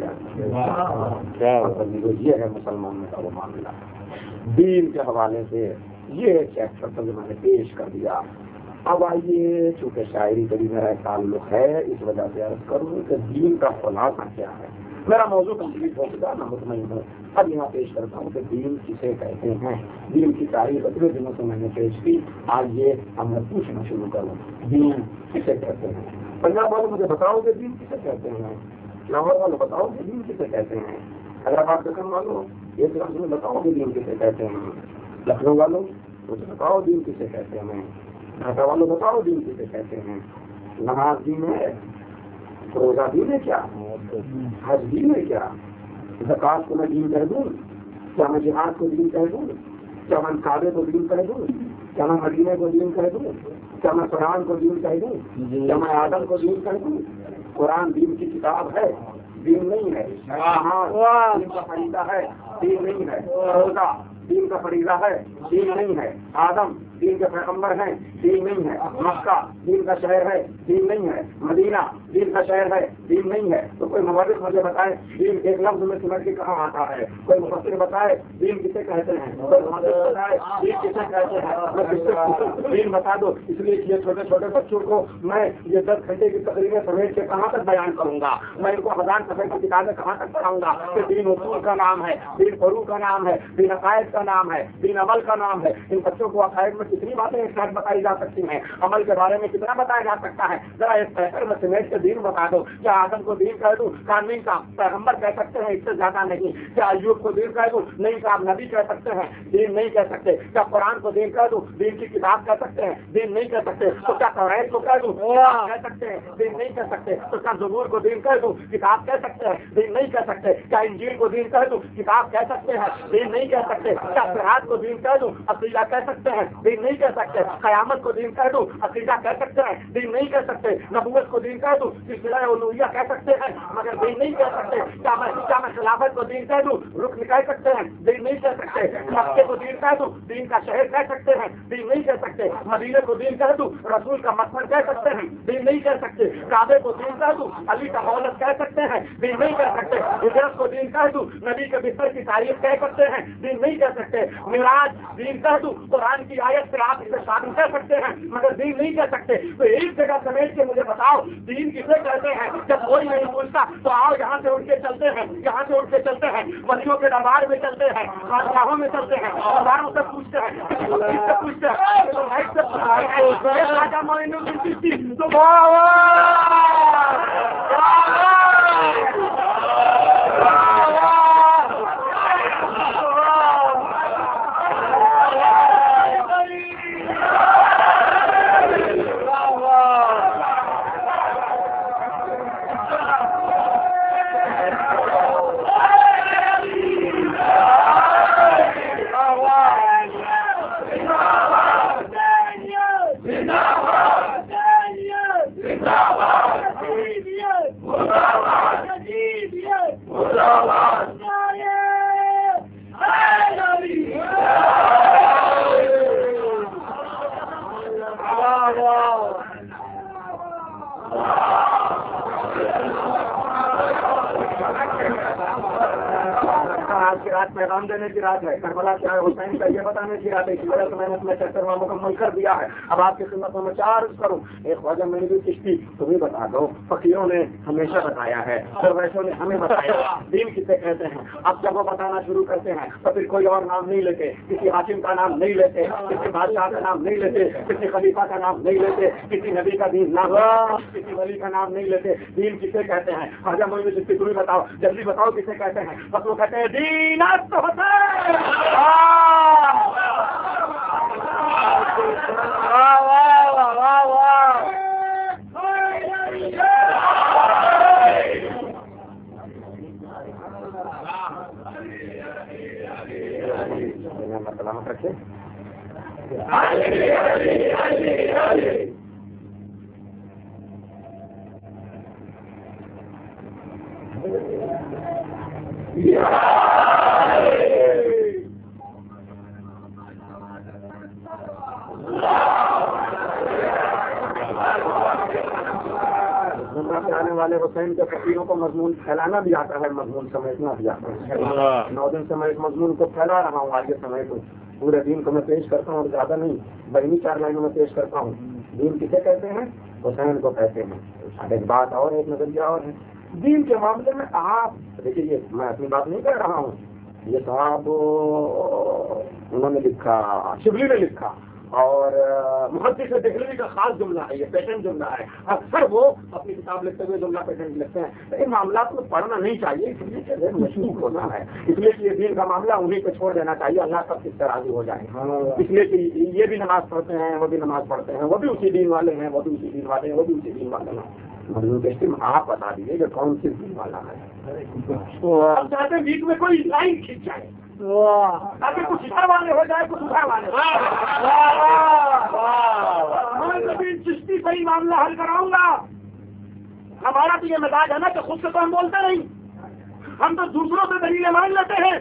جاتا۔ یہ ہے مسلمانوں کا وہ معاملہ۔ دین کے حوالے سے یہ چیپٹر تو میں نے پیش کر دیا۔ اب آئیے، چونکہ شاعری کا بھی میرا تعلق ہے، اس وجہ سے عرض کروں کہ دین کا خلاصہ کیا ہے۔ میرا موضوع کمپلیٹ ہو چکا، میں مطمئن ہوں۔ اب یہاں پیش کرتا ہوں کہ دین کسے کہتے ہیں۔ دین کی تاریخ اتنے دنوں سے میں نے پیش کی، آج یہ اب میں پوچھنا شروع کروں، دین کسے کہتے ہیں؟ پنجاب والوں مجھے بتاؤ کہ دین کسے کہتے ہیں، لاہور والوں بتاؤ کہ دین کسے کہتے ہیں، حیدرآباد دکن والوں یہ طرف میں بتاؤ کہ دین کسے کہتے ہیں، لکھنؤ والوں مجھے بتاؤ دین کسے کہتے ہیں، ڈھاکہ والوں بتاؤ دین کسے کہتے ہیں۔ نماز دین ہے، روزہ دین ہے کیا، حج دین ہے کیا، زکوٰۃ کو میں دین کہہ دوں، کیا میں جہاد کو دین کہہ دوں، کیا میں کعبے کو دین کہہ دوں، کیا میں مدینے کو دین کہہ دوں، کیا میں قرآن کو دین کہہ دوں، کیا میں آدم کو دین کہہ دوں؟ قرآن دین کی کتاب ہے، دین نہیں ہے۔ دین کا فریضہ ہے، دین نہیں ہے۔ روزہ دین کا فریضہ ہے، دین نہیں ہے۔ آدم دین کے پیغمبر ہیں، دین نہیں ہے۔ مکہ دین کا شہر ہے، دین نہیں ہے۔ مدینہ دین کا شہر ہے، دین نہیں ہے۔ تو کوئی مورخ مجھے بتائے دین ایک لفظ میں سمجھ کے کہاں آتا ہے؟ کوئی مفسر بتائے دین کسے کہتے ہیں؟ کوئی محدث بتائے دین کسے کہتے ہیں؟ میں کس سے دین بتا دو، اس لیے کہ یہ چھوٹے چھوٹے بچوں کو میں یہ دس گھنٹے کی تقریریں سمیٹ کے کہاں تک بیان کروں گا؟ میں ان کو ہزار صفحے کی کتابیں کہاں تک پڑھاؤں گا کہ دین اصول کا نام ہے، دین فروع کا نام ہے، دین عقائد کا نام ہے، دین عمل کا نام ہے۔ ان بچوں کو عقائد میں کتنی باتیں ایک ساتھ بتائی جا سکتی ہیں، عمل کے بارے میں کتنا بتایا جا سکتا ہے؟ ذرا ایک پیپر میں سمیٹ کے دین بتا دو۔ کیا آدم کو دین کہہ دوں؟ کامین کا پیغمبر کہہ سکتے ہیں، اس سے زیادہ نہیں۔ کیا ایوب کو دین کہہ دوں؟ نہیں کہ آپ نبی کہہ سکتے ہیں، دین نہیں کہہ سکتے۔ کیا قرآن کو دین کہہ دوں؟ دین کی کتاب کہہ سکتے ہیں، دین نہیں کہہ سکتے۔ تو کیا توریت کو کہہ دوں؟ کہہ سکتے ہیں، دین نہیں کہہ سکتے۔ تو کیا زبور کو دین کہہ دوں؟ کتاب کہہ سکتے ہیں، دین نہیں کہہ سکتے۔ کیا انجیل کو دین کہہ دوں؟ کتاب کہہ سکتے ہیں، دین نہیں کہہ سکتے۔ کیا صراط کو دین کہہ دوں؟ عقیدہ کہہ سکتے ہیں، دین نہیں کہہ سکتے۔ قیامت کو دین کہہ دوں؟ عقیدہ کہہ سکتے ہیں، دین نہیں کہہ سکتے۔ نبوت کو دین کہہ دوں؟ سلسلہ الوہیہ کہہ سکتے ہیں، مگر دین نہیں کہہ سکتے۔ کیا میں کیا میں خلافت کو دین کہہ دوں؟ رکن کہہ سکتے ہیں، دین نہیں کہہ سکتے۔ مکے کو دین کہہ دوں؟ دین کا شہر کہہ سکتے ہیں، دین نہیں کہہ سکتے۔ مدینے کو دین کہہ دوں؟ رسول کا مسکن کہہ سکتے ہیں، دین نہیں کہہ سکتے۔ کعبے کو دین کہہ دوں؟ علی کا مولد کہہ سکتے ہیں، دین نہیں کہہ سکتے. ہجرت کو دین کہہ دوں نبی کے بستر کی تاریخ کہہ سکتے ہیں, دین نہیں کہہ سکتے. معراج دین کہہ دوں قرآن کی آیت سے آپ اسے شامل کہہ سکتے ہیں مگر دین نہیں کہہ سکتے. تو ایک جگہ سمیٹ کے مجھے بتاؤ دین کسے کہتے ہیں؟ جب کوئی نہیں پوچھتا تو آؤ یہاں سے اٹھ کے چلتے ہیں, یہاں سے اٹھ کے چلتے ہیں, ولیوں کے دربار میں چلتے ہیں, خانقاہوں میں چلتے ہیں, درباروں سے پوچھتے ہیں, کس سے پوچھتے ہیں. راجا معین الدین چشتی تو پیغام دینے کی رات ہے, کربلا کیا ہے حسین کا یہ بتانے کی رات ہے. اسی وجہ سے میں نے اپنا چکروا مکمل کر دیا ہے. اب آپ کی خدمتوں میں چارج کروں. ایک خواجہ میری بھی چشتی تمہیں بتا دو, فقیروں نے ہمیشہ بتایا ہے, درویشوں نے ہمیں بتایا دین کسے کہتے ہیں. اب جب وہ بتانا شروع کرتے ہیں تو پھر کوئی اور نام نہیں لیتے, کسی حاکم کا نام نہیں لیتے, کسی بادشاہ کا نام نہیں لیتے, کسی خلیفہ کا نام نہیں لیتے, کسی نبی کا دین نام, کسی ولی کا نام نہیں لیتے. دین کسے کہتے ہیں؟ خواجہ میری چشتی تمہیں بتاؤ, جلدی بتاؤ کسے کہتے ہیں. بس وہ کہتے ہیں دین تو ہوتا ہے. سلامت رکھے. آنے والے حسین کے فقیروں کو مضمون پھیلانا بھی آتا ہے, مضمون سمیٹنا بھی آتا ہے. نو دن سے میں اس مضمون کو پھیلا رہا ہوں, آگے سمیٹ پورے دین کو میں پیش کرتا ہوں, اور زیادہ نہیں بہنی چار لائنوں میں پیش کرتا ہوں. دین کسے کہتے ہیں؟ حسین کو کہتے ہیں. ایک بات اور ایک نظریہ اور ہے دین کے معاملے میں. آپ دیکھیے میں اپنی بات نہیں کہہ رہا ہوں, یہ صاحب انہوں نے لکھا, شبلی نے لکھا, اور محدث دہلوی کا خاص جملہ ہے, یہ پیٹنٹ جملہ ہے. اکثر وہ اپنی کتاب لکھتے ہوئے جملہ پیٹنٹ لکھتے ہیں. ان معاملات کو پڑھنا نہیں چاہیے, اس لیے کہ مشہور ہونا ہے, اس لیے کہ یہ دین کا معاملہ انہیں کو چھوڑ دینا چاہیے. اللہ سب کس طرح راضی ہو جائے. اس لیے کہ یہ بھی نماز پڑھتے ہیں, وہ بھی نماز پڑھتے ہیں, وہ بھی اسی دین والے ہیں, وہ بھی اسی دین والے ہیں, وہ بھی اسی دین والے ہیں. آپ بتا دیجیے کہ کون سی دین والا ہے. ہم چاہتے ہیں بیچ میں کوئی لائن کھینچ جائے تاکہ کچھ ادھر والے ہو جائے, کچھ ادھر والے. میں کبھی چشتی صحیح معاملہ حل کراؤں گا. ہمارا تو یہ مزاج ہے نا کہ خود سے تو ہم بولتے نہیں, ہم تو دوسروں سے دلیلیں مان لیتے ہیں.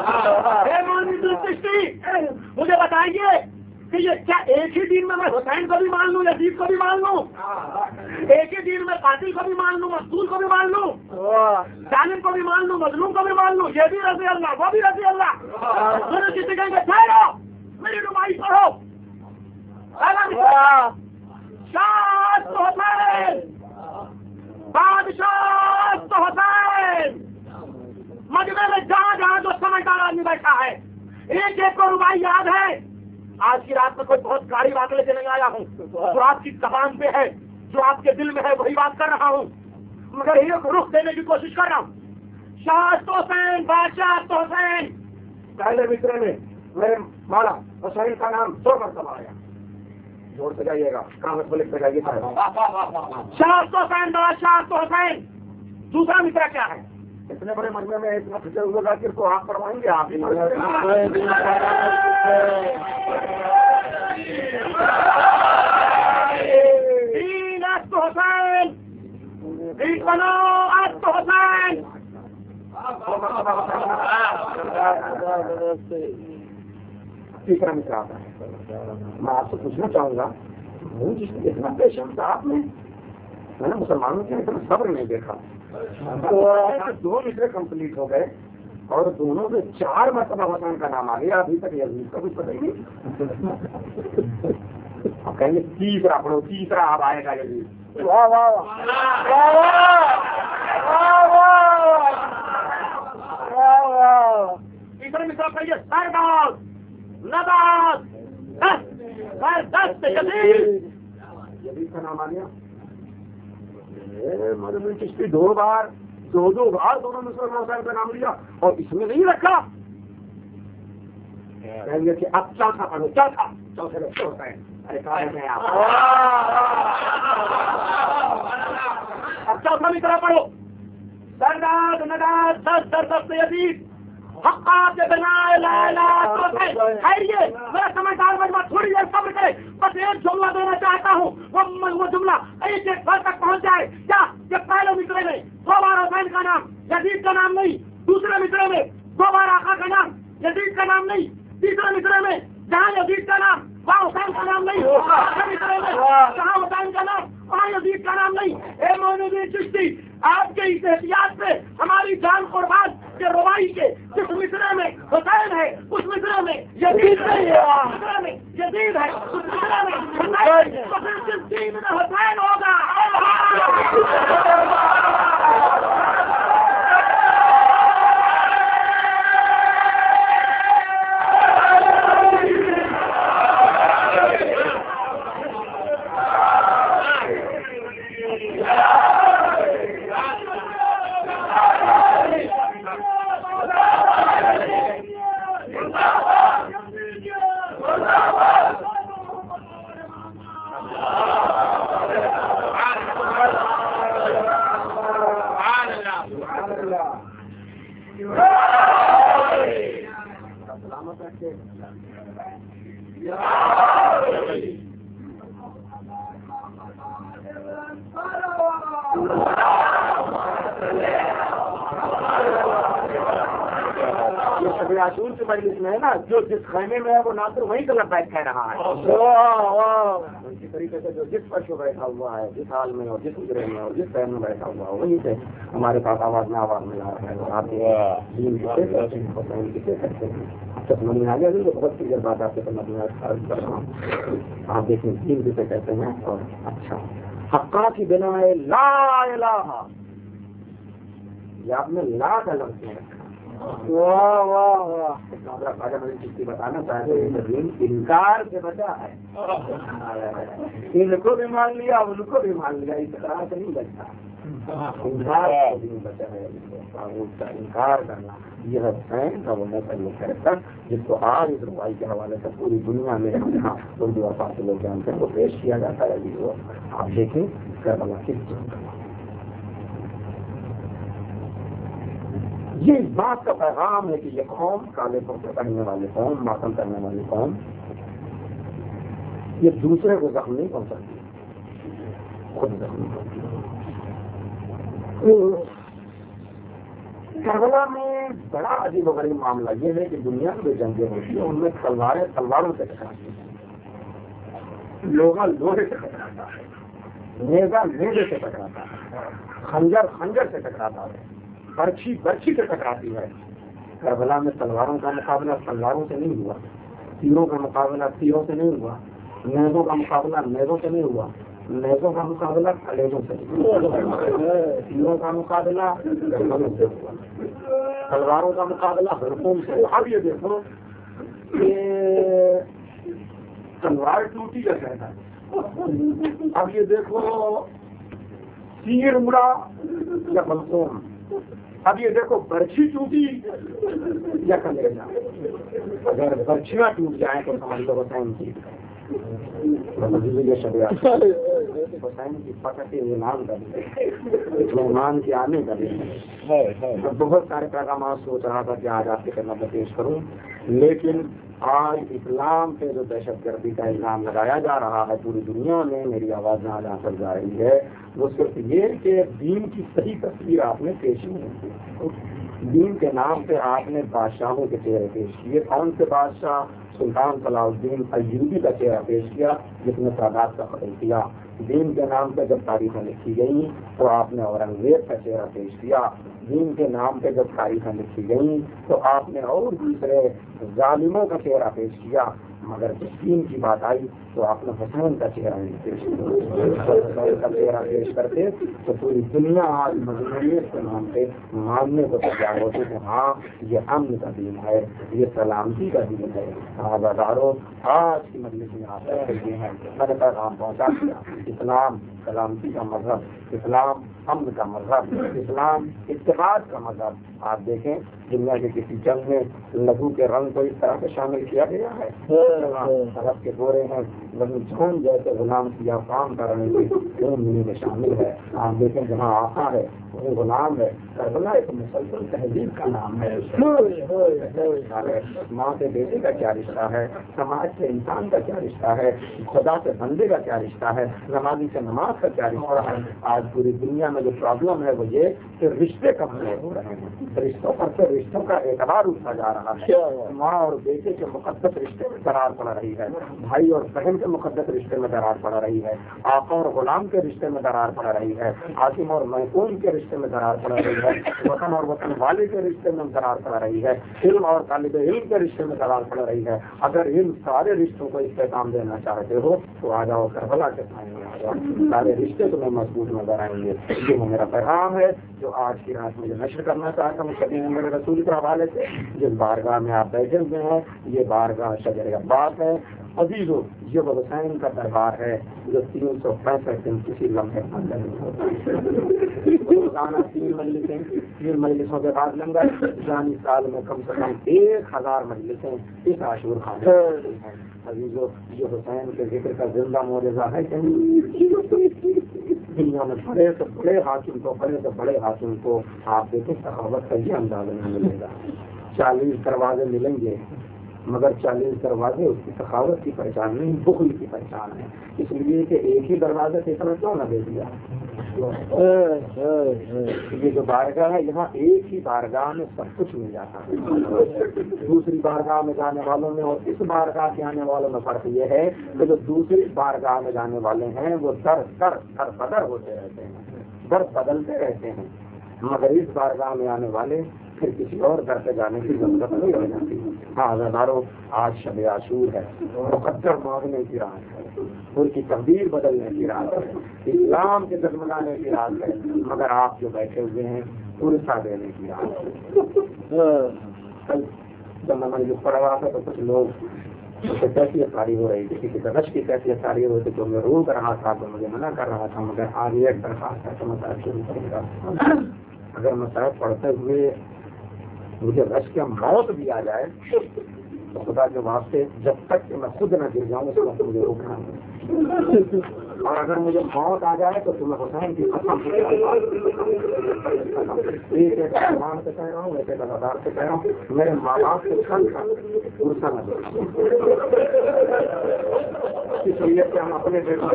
چشتی مجھے بتائیے کہ یہ کیا ایک ہی دن میں میں حسین کو بھی مان لوں, یزید کو بھی مان لوں, ایک ہی دن میں قاتل کو بھی مان لوں, مقتول کو بھی مان لوں, ظالم کو بھی مان لوں, مظلوم کو بھی مان لوں, یہ بھی رضی اللہ, وہ بھی رضی اللہ. میرے کسی کہیں گے ٹھہرو, میری نمائی پڑھو. شاد تو حسین, بادشاہ تو حسین, مجمع میں جہاں جہاں جو سمجھدار آدمی بیٹھا ہے ایک ایک کو ربائی یاد ہے. آج کی رات میں کوئی بہت ساری بات لے کے نہیں آیا ہوں, جو آپ کی زبان پہ ہے, جو آپ کے دل میں ہے وہی بات کر رہا ہوں, مگر ایک رخ دینے کی کوشش کر رہا ہوں. شاہ تو حسین, بادشاہ تو حسین. پہلے مصرے میں میرے مولا حسین کا نام سو مرتبہ آیا, جوڑ سے جائیے گا, کاغذ کو لکھ کے جائیے. شاہ تو حسین, بادشاہ تو حسین. دوسرا مصرا کیا ہے؟ اتنے بڑے مجمع میں اتنا پھسے ہوئے ذاکر کو آپ پڑھوائیں گے, آپ ہی دین آج تو حسین, دین بنو آج تو حسین. تیسرا مصرا آتا ہے. میں آپ سے پوچھنا چاہوں گا, جس اتنا پیشنس آپ نے میں نے مسلمانوں کے اتنا صبر نہیں دیکھا. دو مصرے کمپلیٹ ہو گئے اور دونوں میں چار مرتبہ حسین کا نام آ گیا. ابھی تک یزید کا کچھ پتہ ہی نہیں. آپ کہیں گے تیسرا پڑھو, تیسرا اب آئے گا یزید. واہ واہ واہ. تیسرا مصرع پڑھیے. سردار نبات یزید. یزید کا نام آ گیا. مدنی چشتی دو بار دو دو بار دونوں مصروں میں حسین کا نام لیا اور اس میں نہیں رکھا. کہیں گے کہ اب چوتھا پڑھو. چوتھا چوتھے لوگ حسین. ارے کہاں ہے آپ؟ اب چوتھا مصرع پڑھو. سردار نداد دس در دست یزید حقات بنا خیریے. میرا سمجھدار مجمع تھوڑی دیر صبر کرے. بس ایک جملہ دینا چاہتا ہوں, وہ وہ جملہ ایک ایک گھر تک پہنچ جائے. کیا کہ پہلے مصرے میں دو بار حسین کا نام, یزید کا نام نہیں. دوسرے مصرے میں دو بار آقا کا نام, یزید کا نام نہیں. تیسرے مصرے میں جہاں یزید کا نام وہاں حسین کا نام نہیں. چوتھے مصرے میں جہاں حسین کا نام وہاں یزید کا نام نہیں. اے معین الدین چشتی, آپ کے اس احتیاط پہ ہماری جان قربان کے روائی کے جس مصرے میں حسین ہے اس مصرے میں یزید ہے. مصرے میں یزید ہے اس مصرے میں حسین ہے. تو پھر جس دین میں حسین ہوگا. عاشور کی مجلس میں ہے نا, جو جس خیمے میں ہے وہ ناصر وہیں کا لبیک کہہ رہا ہے. اسی طریقے سے جو جس فرش میں بیٹھا ہوا ہے, جس حال میں اور جس اجرے میں اور جس خیم میں بیٹھا ہوا ہے, وہیں سے ہمارے پاس آواز میں آواز ملا ہے. اور آپ دین کسے کرتے ہیں, حسین کسے کرتے ہیں. تسمنی آ گیا تو بہت کلیئر بات آپ کے سمجھ میں عرض کر رہا ہوں. آپ دیکھیں دین کسے کہتے ہیں. اور اچھا حقا کی بنا ہے لا الہ, یہ آپ نے لا کا لفظ میں رکھا. واہ واہ واہ. خواجہ مجید چشتی بتانا چاہتے ہیں انکار سے بچا ہے. ان کو بھی مان لیا, ان کو بھی مان لیا, اس طرح سے نہیں بچا. انکار سے نہیں بچا ہے. انکار کرنا یہ حسین کا وہ تعلق ہے جس کو آج اس روائی کے حوالے سے پوری دنیا میں یہاں اردو اور فارسی لوگ جانتے ہیں, وہ پیش کیا جاتا ہے. جی وہ آپ دیکھیں کربلا کس یہ اس بات کا پیغام ہے کہ یہ قوم کالے کپڑے پہننے والے قوم, ماتم کرنے والی قوم, یہ دوسرے کو زخم نہیں پہنچاتی, خود زخم پہنچاتی. کربلا میں بڑا عجیب و غریب معاملہ یہ ہے کہ دنیا میں جنگیں ہوتی ہیں ان میں تلواریں تلواروں سے ٹکراتی ہیں, لوہا لوہے سے ٹکراتا ہے, نیزا نیزے سے ٹکراتا ہے, خنجر خنجر سے ٹکراتا ہے, برچھی برچھی سے ٹکراتی ہے. کربلا میں تلواروں کا مقابلہ تلواروں سے نہیں ہوا, تیروں کا مقابلہ تیروں سے نہیں ہوا, نیزوں کا مقابلہ نیزوں سے نہیں ہوا, نیزوں کا مقابلہ کلیجوں سے نہیں ہوا, تیروں کا مقابلہ گردنوں سے ہوا, تلواروں کا مقابلہ ہرکوم سے. اب یہ دیکھو کہ تلوار ٹوٹی یا کہتا ہے, اب یہ دیکھو تیر مڑا یا بلقوم, اب یہ دیکھو برچھی ٹوٹی یا کلیجا. اگر برچیاں ٹوٹ جائیں تو سمجھ لو حسین کی حسین کی فقط ایمان کر لیں, ایمان کے آنے کر لیں. بہت سارے پیغامات سوچ رہا تھا کہ آج آپ کی خدمت میں پیش کروں, لیکن آج اسلام پہ جو دہشت گردی کا الزام لگایا جا رہا ہے پوری دنیا میں, میری آواز جہاں جہاں تک جا رہی ہے, وہ صرف یہ کہ دین کی صحیح تصویر آپ نے پیش نہیں کی. دین کے نام پہ آپ نے بادشاہوں کے چہرے پیش کیے. کون سے بادشاہ؟ سلطان صلاح الدین ایوبی کا چہرہ پیش کیا جس نے سادات کا قتل کیا. دین کے نام پہ جب تاریخیں لکھی گئیں تو آپ نے اورنگزیب کا چہرہ پیش کیا. دین کے نام پہ جب تاریخیں لکھی گئیں تو آپ نے اور دوسرے ظالموں کا چہرہ پیش کیا. مگر جب دین کی بات آئی تو آپ نے حسین کا چہرہ نہیں پیش کیا. حسین کا چہرہ پیش کرتے تو پوری دنیا آج مذہبیت کے نام پہ ماننے کو تیار ہوتے کہ ہاں یہ امن کا دین ہے, یہ سلامتی کا دین ہے. آباداروں آج کی مجلس میں آپ یہ ہیں میں نے پیغام پہنچا دیا. اسلام سلامتی کا مذہب, اسلام امن کا مذہب, اسلام اتحاد کا مذہب. آپ دیکھیں دنیا کے کسی جنگ میں لہو کے رنگ کو اس طرح سے شامل کیا گیا ہے. سرحد کے گورے ہیں جون جیسے غلام سیاہ کام کر رہے تھے منی میں شامل ہے. آپ دیکھیں جہاں آقا ہے وہ غلام ہے. کربلا ایک مسلسل تہذیب کا نام ہے. ماں سے بیٹے کا کیا رشتہ ہے, سماج سے انسان کا کیا رشتہ ہے, خدا سے بندے کا کیا رشتہ ہے, نمازی سے نماز کا کیا رشتہ ہے. آج پوری دنیا میں جو پرابلم ہے وہ یہ کہ رشتے کمزور ہو رہے ہیں. رشتوں پر سے رشتوں کا اعتبار اٹھا جا رہا ہے. ماں اور بیٹے کے مقدس رشتے میں درار پڑ رہی ہے, بھائی اور بہن کے مقدس رشتے میں درار پڑ رہی ہے, آقا اور غلام کے رشتے میں درار پڑ رہی ہے, حاکم اور محکوم کے رشتے میں درار پڑ رہی ہے, وطن اور وطن والے کے رشتے میں درار پڑ رہی ہے, علم اور طالب علم کے رشتے میں درار پڑ رہی ہے. اگر ان سارے رشتوں کو استحکام دینا چاہتے ہو تو آ جاؤ کربلا کے سامنے آ جاؤ, سارے رشتے تمہیں مضبوط نظر آئیں گے. یہ میرا پیغام ہے جو آج کی رات میں نشر کرنا چاہتا ہوں کبھی میرے رسول کے حوالے سے. جس بارگاہ میں آپ بیٹھے ہوئے ہیں یہ بارگاہ شجر عباس ہے. عزیزو یہ وہ حسین کا دربار ہے جو تین سو پینسٹھ دن کسی لمحے اندر نہیں ہوتا. روزانہ تین مجلسیں, تین مجلسوں کے بعد لنگر, جانی سال میں کم سے کم ایک ہزار مجلسیں اس عاشور خانے ہیں. عزیزو یہ حسین کے ذکر کا زندہ معجزہ ہے کہیں دنیا میں بڑے سے بڑے حاکم کو بڑے سے بڑے حاکم کو آپ دیکھیں سخاوت کا یہ اندازہ نہیں ملے گا. چالیس دروازے ملیں گے مگر چالیس دروازے اس کی سخاوت کی پہچان نہیں, بخل کی پہچان ہے. اس لیے کہ ایک ہی دروازے سے اتنا کیوں نہ دے دیا. یہ جو بارگاہ ہے یہاں ایک ہی بارگاہ میں سب کچھ مل جاتا ہے. دوسری بارگاہ میں جانے والوں میں اور اس بارگاہ کے آنے والوں میں فرق یہ ہے کہ جو دوسری بارگاہ میں جانے والے ہیں وہ در در در بدر ہوتے رہتے ہیں, در بدلتے رہتے ہیں. مگر اس بارگاہ میں آنے والے پھر کسی اور در پہ جانے کی ضرورت نہیں رہ جاتی. ہاں عزیزارو آج شب عاشور ہے, مقدر مانگنے کی رات ہے, ان کی تقدیر بدلنے کی رات ہے, اسلام کے جگمگانے کی رات ہے. مگر آپ جو بیٹھے ہوئے ہیں پورسا دینے کی رات ہے. جب میں نے جو پڑھ رہا تھا تو کچھ لوگ کیفیت ساری ہو رہی تھی, کسی درش کی کیفیت ساری ہو رہی تھی تو میں روک رہا تھا تو مجھے منع کر رہا تھا. مگر آج ایک درخواست ہے تو میں صاحب شروع کروں گا. اگر میں صاحب پڑھتے ہوئے مجھے رش کے موت بھی آ جائے تو خدا کے واسطے جب تک کہ میں خود نہ گر جاؤں اس وقت مجھے روکنا ہے. اور اگر مجھے موت آ جائے تو تمہیں حسین کی قسم ایک ایک ایمان سے کہہ رہا ہوں, ایک ایک ادار سے کہہ رہا ہوں, میرے ماں باپ سے کل کا غصہ نہ دے. اس لیے کہ ہم اپنے بیٹوں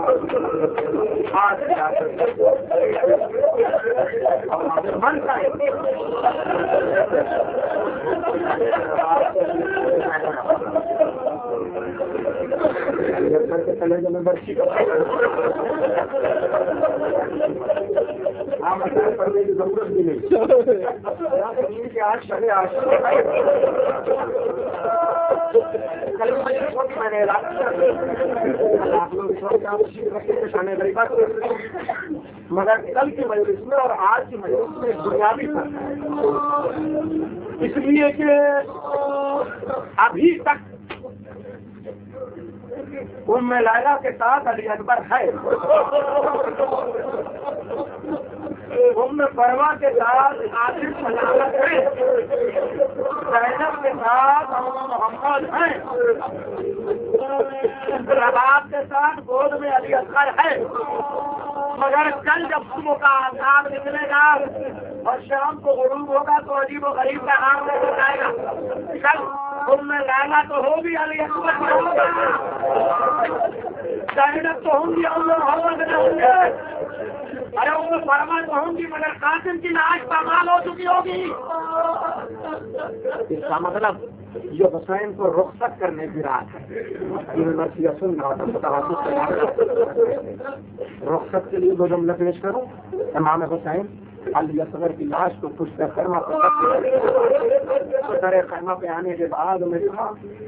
من کا چلے جو میں برشی ہاں مسائل پڑھنے کی ضرورت بھی نہیں کہ آج شبے آج میں نے آپ لوگ مگر کل کی مجلس میں اور آج کی مجلس میں بنیادی فرق ہے. اس لیے کہ ابھی تک ام لیلا کے ساتھ علی اکبر ہے, ام پروا کے ساتھ عاصف سلامت ہے, زینب کے ساتھ محمد ہیں, رباب کے ساتھ گود میں علی اصغر ہے. مگر کل جب صبح کا آفتاب نکلے گا اور شام کو غروب ہوگا تو عجیب و غریب کا نام لے کر جائے گا. کل ام لیلا تو ہوگی علی اکبر ہوگا. زینب تو ہوں گی ام محمد نہ ہوں گے. ارے ام سلمہ تو ہوں گی مگر قاسم کی ناش پامال ہو چکی ہوگی. اس کا مطلب یہ حسین کو رخصت کرنے کی رات ہے. یونیورسٹی سن رہا تھا رخصت کے لیے دو جملے پیش کروں. امام حسین علی اصغر کی لاش کو پشت خیمہ پر خیمہ پہ آنے کے بعد میں کہا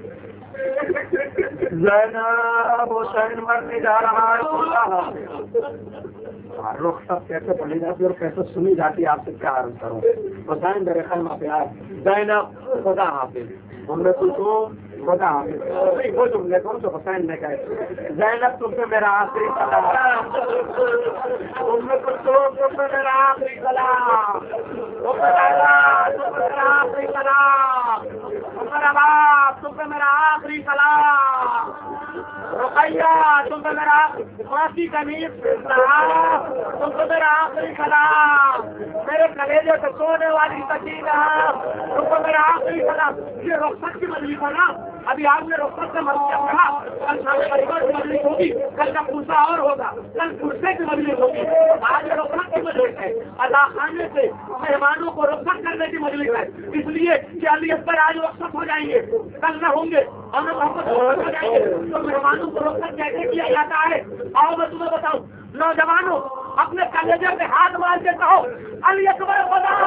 زینب حسین مرنے جا رہا ہے. رخصت کیسے پڑھی جاتی اور کیسے سنی جاتی ہے آپ سے کیا عرض کروں. حسین میرے خیمہ پہ آئے. زینب خدا حافظ. ہم نے پوچھو خدا حافظ وہ جملے کون تو حسین نے کہے زینب تم سے میرا آخری سلام. تم نے پوچھو تم سے میرا آخری سلام. تم سے میرا آخری سلام. تم سے میرا آخری سلام. رقیہ تم سے میرا ماسی قمیص تم سے میرا آخری سلام. میرے کلیجے سے سونے والی سکینہ تم سے میرا آخری سلام. یہ رخصت کی مجلس ہے نا. ابھی آپ نے رخصت سے مجلس کہا. کل شام قریبا کی مجلس ہوگی. کل کا پوسا اور ہوگا. کل کرسے کی مجلس ہوگی. آج رخصت کی مجلس ہے. اللہ خانے سے مہمانوں کو رخصت کرنے کی مجلس ہے. اس لیے کہ علی اکبر آج رخصت ہو جائیں گے کل نہ ہوں گے اور نہ محمد ہو جائیں گے. تو مہمانوں کو رخصت کیسے کیا جاتا ہے آؤ میں تمہیں بتاؤں. نوجوانوں اپنے کلیجے پہ ہاتھ مار کے کہو علی اکبر خدا.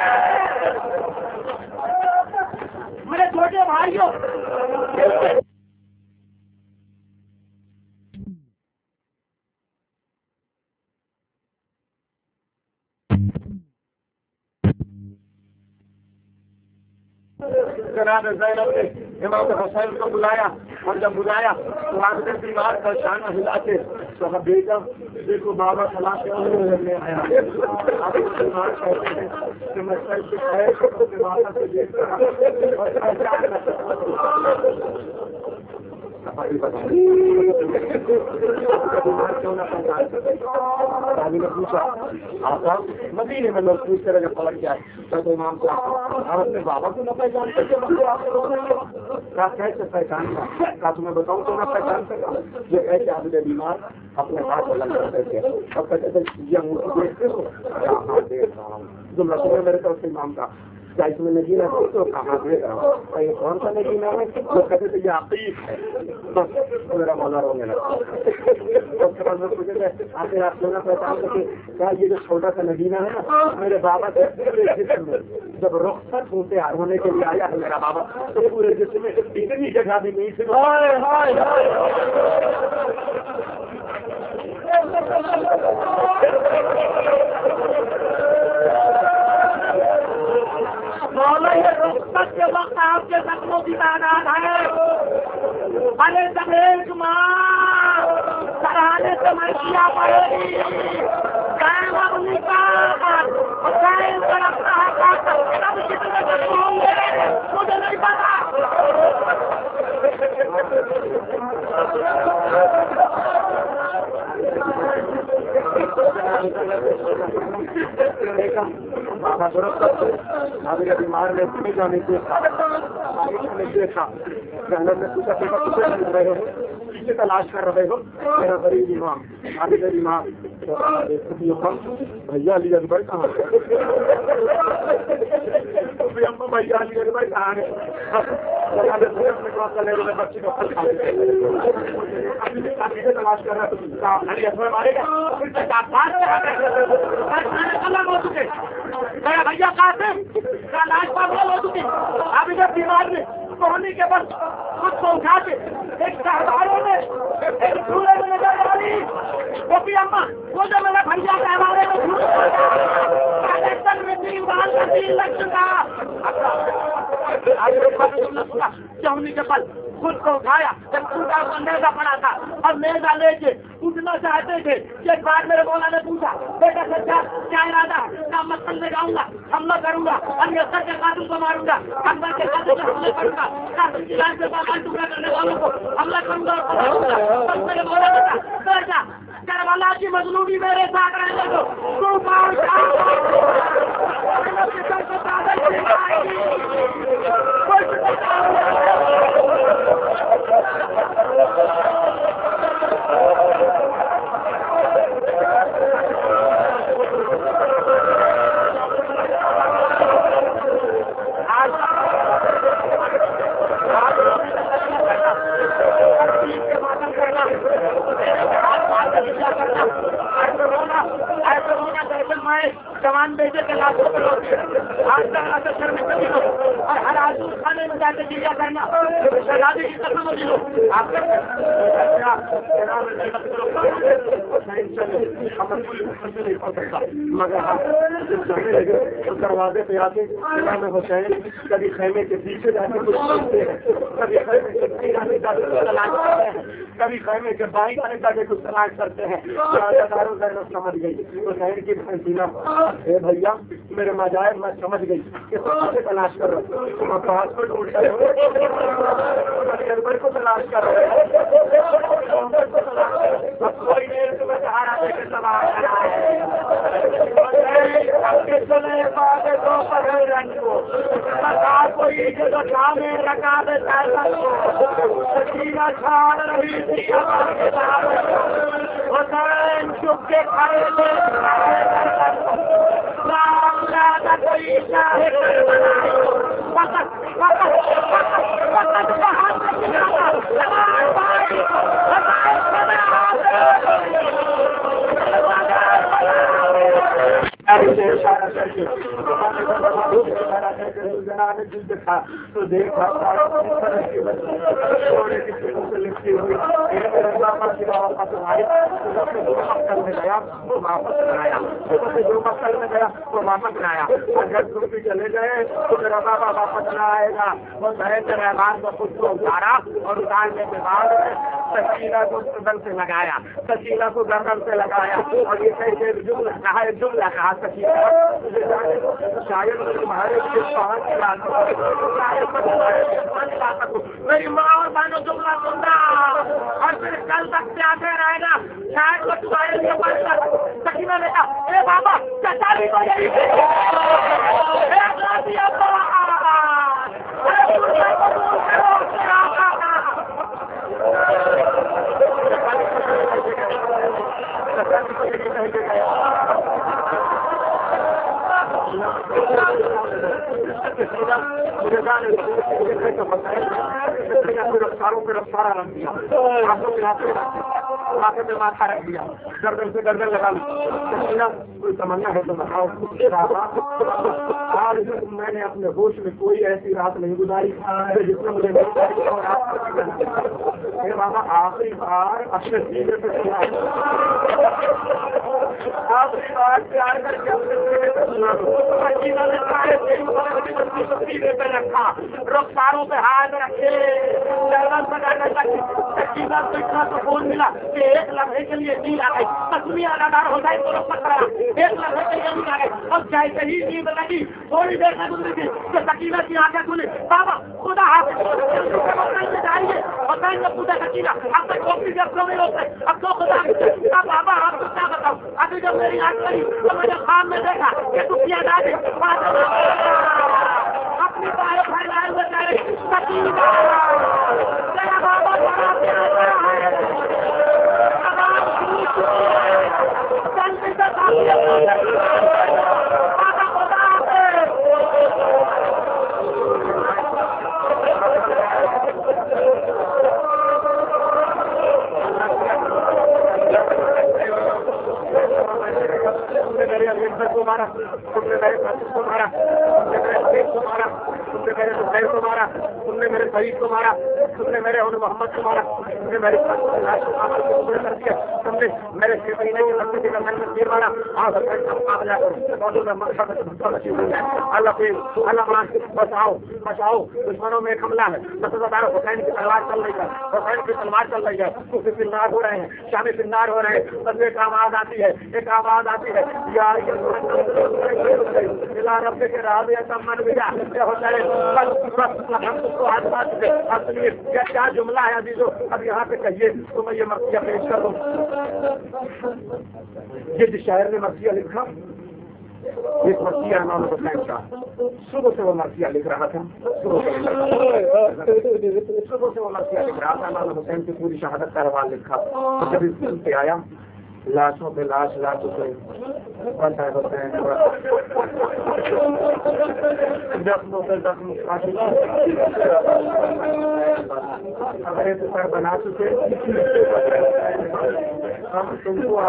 میرے چھوٹے بھائیوں جناب زینب نے امام حسین کو بلایا اور جب بلایا تو آپ نے بیمار کا شانہ ہلاتے تو بیٹا دیکھو بابا سلا کے آیا. آپ بیمار کہتے ہیں کہ میں سر سے ماتا سے دیکھ کر پوچھا آقا مدینے میں لوگ پوچھتے رہے پلٹ جائے تو امام صاحب اپنے بابا کو نہ پہچان سکتے کیا کیسے پہچان تھا کیا تمہیں بتاؤں تو نہ پہچان سکا. یہ ایسے آدمی بیمار اپنے ہاتھ الگ کرتے تھے اور کہتے تھے یہ مجھے دیکھتے ہو کہاں دیکھ رہا ہوں. جملہ سنے میرے طرف سے امام کا کیا اس میں نگینہ ہے تو کہاں دیکھ رہا ہوں. یہ کون سا نگینہ ہے وہ کہتے تھے یہ عقیق ہے. بس میرا مولا رونے لگا. اس کے بعد میں پوچھے تھے آخر آپ کو نہ پہچان سکے کیا یہ جو چھوٹا سا نگینہ ہے نا میرے بابا کے پورے جسم میں جب رخصت ہوتے ہونے کے لیے آیا ہے میرا بابا تو پورے جسم میں اتنی جگہ بھی نہیں تھی. مولا یہ رخصت کے وقت آپ کے زخموں کی تعداد ہے. ارے دہیج ماں سراہنے سے مرکیا پڑے گی. قائم اب نکاح اور قائم طرف رہا تب کتنے زخم ہوں گے مجھے نہیں پتا. بیمار نے جانے دیکھا دیکھا پیچھے تلاش کر رہے ہو میرا غریب امام آگے غریب امام بھیا علی اکبر کہاں بھیا علی اکبر کہاں ہے. بچی کو تلاش کر رہا علی اکبر مارے گا الگ ہو چکے. بھیا قاسم کا لاش پامال ہو چکے. ابھی جب بیمار نے ہونے کے بعد خود کو اٹھا کے ایک شہزادوں نے ایک جھولے میں نظر ڈالی. وہ بھی اما وہ جو میرا بھیا کے ہمارے میں لگ چکا. چوہنی کے بعد خود کو اٹھایا جب خدا کو نیزا پڑا تھا اور نیزا لے کے اٹھنا چاہتے تھے. ایک بار میرے مولا نے پوچھا بیٹا سچا کیا ارادہ ہے. کیا مسل لے جاؤں گا حملہ کروں گا ابھی اکثر کے قاتل کو ماروں گا اکبر کے قاتل کو حملہ کروں گا قاتل کی لائن سے باہر ٹکڑا کرنے والوں کو حملہ کروں گا اور ماروں گا. بس میرے مولا نے کہا بیٹا کربلا کی مظلومی میرے ساتھ رہنے دو. تو کیا کرنا، ایسے رونا ایسے رونا دہشت مائے جوان بیٹے کے لاکھوں آج تک شر میں کبھی ہو اور ہر آدمی کھانے میں جا کے دیا کرنا شہزادی کی قسم ہو جی آپ مگر دروازے پہ آتے امام حسین کبھی خیمے کے پیچھے جا کے کچھ سوچتے ہیں، کبھی خیمے کے بائیں جانے کا تلاش کرتے ہیں، کبھی خیمے کے بائیں جانے کا کچھ تلاش کرتے ہیں۔ سمجھ گئی حسین کی بھینسینا اے بھیا میرے مجائب میں سمجھ گئی کہ سے تلاش کر رہا ہوں پاسپورٹ اٹھ گئے کو تلاش کر رہے ہیں کوئی دیر سے میں سہارا دے کے سوال کرا ہے کوئی جو شام رکھا دے سکینہ چھاڑ رہی تھی حسین چپ کے کھڑے تھے کوئی شاہد فقط فقط فقط تو دیکھا کرنے گیا وہ واپس بنایا جو مقصد میں گیا وہ واپس بنایا اگر تم بھی چلے گئے تو میرا بابا واپس نہ آئے گا وہ شہر رحمان کو خود کو اتارا اور اتارنے کے بعد سکینہ کو گردن سے لگایا سکینہ کو گردن سے لگایا اور یہ کیسے جملہ کہا جملہ کہا سکینہ شاید تمہارے میری ماں اور بہنوں جملہ سننا اور پھر کل تک پیاسے رہے گا شاید وہ تمہارے لیے بڑھ کر سکینہ نے کہا اے بابا چچا بھی تو یہی رفتاروں پہ رفتار رکھ دیا ماتھے پہ ماتھا رکھ دیا گردن سے گردن لگا لی کوئی تمنا ہے تو بتاؤ آج میں نے اپنے ہوش میں کوئی ایسی رات نہیں گزاری جس میں مجھے بابا آخری بار اپنے سینے پہ سنا آخری بار پیار کر کے اپنے سینے پہ سنا سینے پہ رکھا رفتاروں پہ ہاتھ رکھے سکینہ کو اتنا سکون ملا کہ ایک لمحے کے لیے نیند آ گئی تسمیہ اداکار ہو جائے تو رخ پکڑا ایک لمحے کے لیے نیند آ گئی اب جیسے ہی نیند لگی تھوڑی دیر میں گزری تھی کہ سکینہ کی آنکھیں کھلی بابا خدا حافظ جائیے حسین نے پوچھا سکینہ اب تک کافی جب سو نہیں ہوتے اب تو خدا اب بابا آپ کو کیا بتاؤں ابھی جب میری آنکھ کری تو میں نے خواب میں دیکھا کہ تو کیا دادی اپنی باہر پھیلائے ہوئے کہہ رہی سکینہ تیرا بابا بڑا پیارا ہے کو مارا تم نے میرے مسجد کو مارا تم نے میرے حبیب کو مارا تم نے میرے حسین کو مارا تم نے میرے فرید کو مارا تم نے میرے انہوں محمد کو مارا تم نے میرے کر دیا تم نے میرے چھ مہینے کی لڑکی کے گھر میں تیر مارا اللہ پھر اللہ بچاؤ بچاؤ دشمنوں میں ایک حملہ ہے حسین کی تلوار چل رہی ہے حسین کی تلوار چل رہی ہے کچھ فنار ہو رہے ہیں شامی فنار ہو رہے ہیں بس ایک آواز آتی ہے ایک آواز آتی ہے یا رب کے راز ایسا من بھی کیا جملہ ہے عزیزو اب یہاں پہ کہیے تو میں یہ مرثیہ پیش کر دوں جس شاعر نے مرثیہ لکھا ایک مرثیہ امام حسین کا صبح سے وہ مرثیہ لکھ رہا تھا صبح سے وہ مرثیہ لکھ رہا تھا امام حسین کی پوری شہادت کا روال لکھا جب اس دن پہ آیا لاشوں پہ لاش لا چکے زخموں پہ زخم بنا چکے ہم تم کو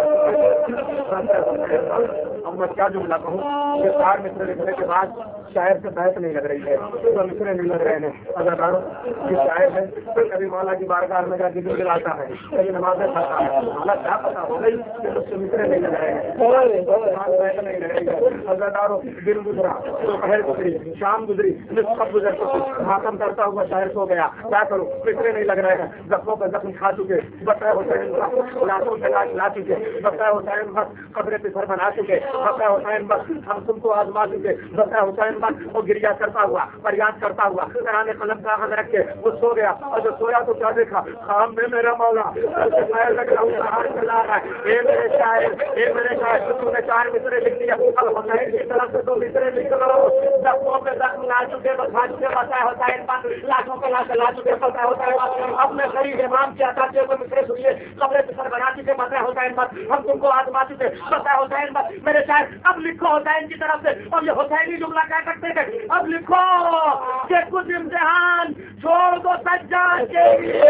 اب میں کیا جملہ کہوں کہ چار مصرے لکھنے کے بعد شاعر سے بحث نہیں لگ رہی ہے، تو مصرے نہیں لگ رہے ہیں اداکاروں یہ شاعر ہے، کبھی مولا کی بارگاہ میں جا کے دل دلاتا ہے، کبھی نمازیں پڑھتا ہے، حالت کیا پتا ہو گئی کہ اس سے مصرے نہیں لگ رہے ہیں، بحث نہیں لگ رہی ہے اداکاروں، دن گزرا دوپہر گزری شام گزری نصف گزر چکی، ماتم کرتا ہوا شاعر سو گیا، کیا کروں مصرے نہیں لگ رہے ہیں، زخموں کا زخم کھا چکے، بقا حسین لاشوں کے لاش لا چکے، بقا حسین بس قبر پہ سر بنا چکے، بقا حسین بس ہم تم کو آزما چکے، بقا حسین بس وہ گریا کرتا ہوا فریاد کرتا ہوا کرانے قلم کاغذ رکھ کے وہ سو گیا، اور جو سویا تو کیا دیکھا خام میں میرا مولا چلا رہا ہے، اے میرے شاعر اے میرے شاعر تو نے چار مصرے لکھ دیا، اب حسین کی طرف سے دو مصرے لکھ لو، زخموں پہ زخم لا چکے بتا چکے بقا حسین بس لاشوں کے لاش لا چکے، بقا حسین بس اب میں غریب امام کیا تھا کہ وہ مصرے سنیے قبر پہ سر بنا چکے، بقا حسین بس ہم تم کو آزما چکے، بقا حسین بس میرے شاعر اب لکھو حسین کی طرف سے، اور یہ حسینی جملہ کیا کرتے ہیں اب لکھو کہ کچھ امتحان چھوڑ دو سجاد کے لیے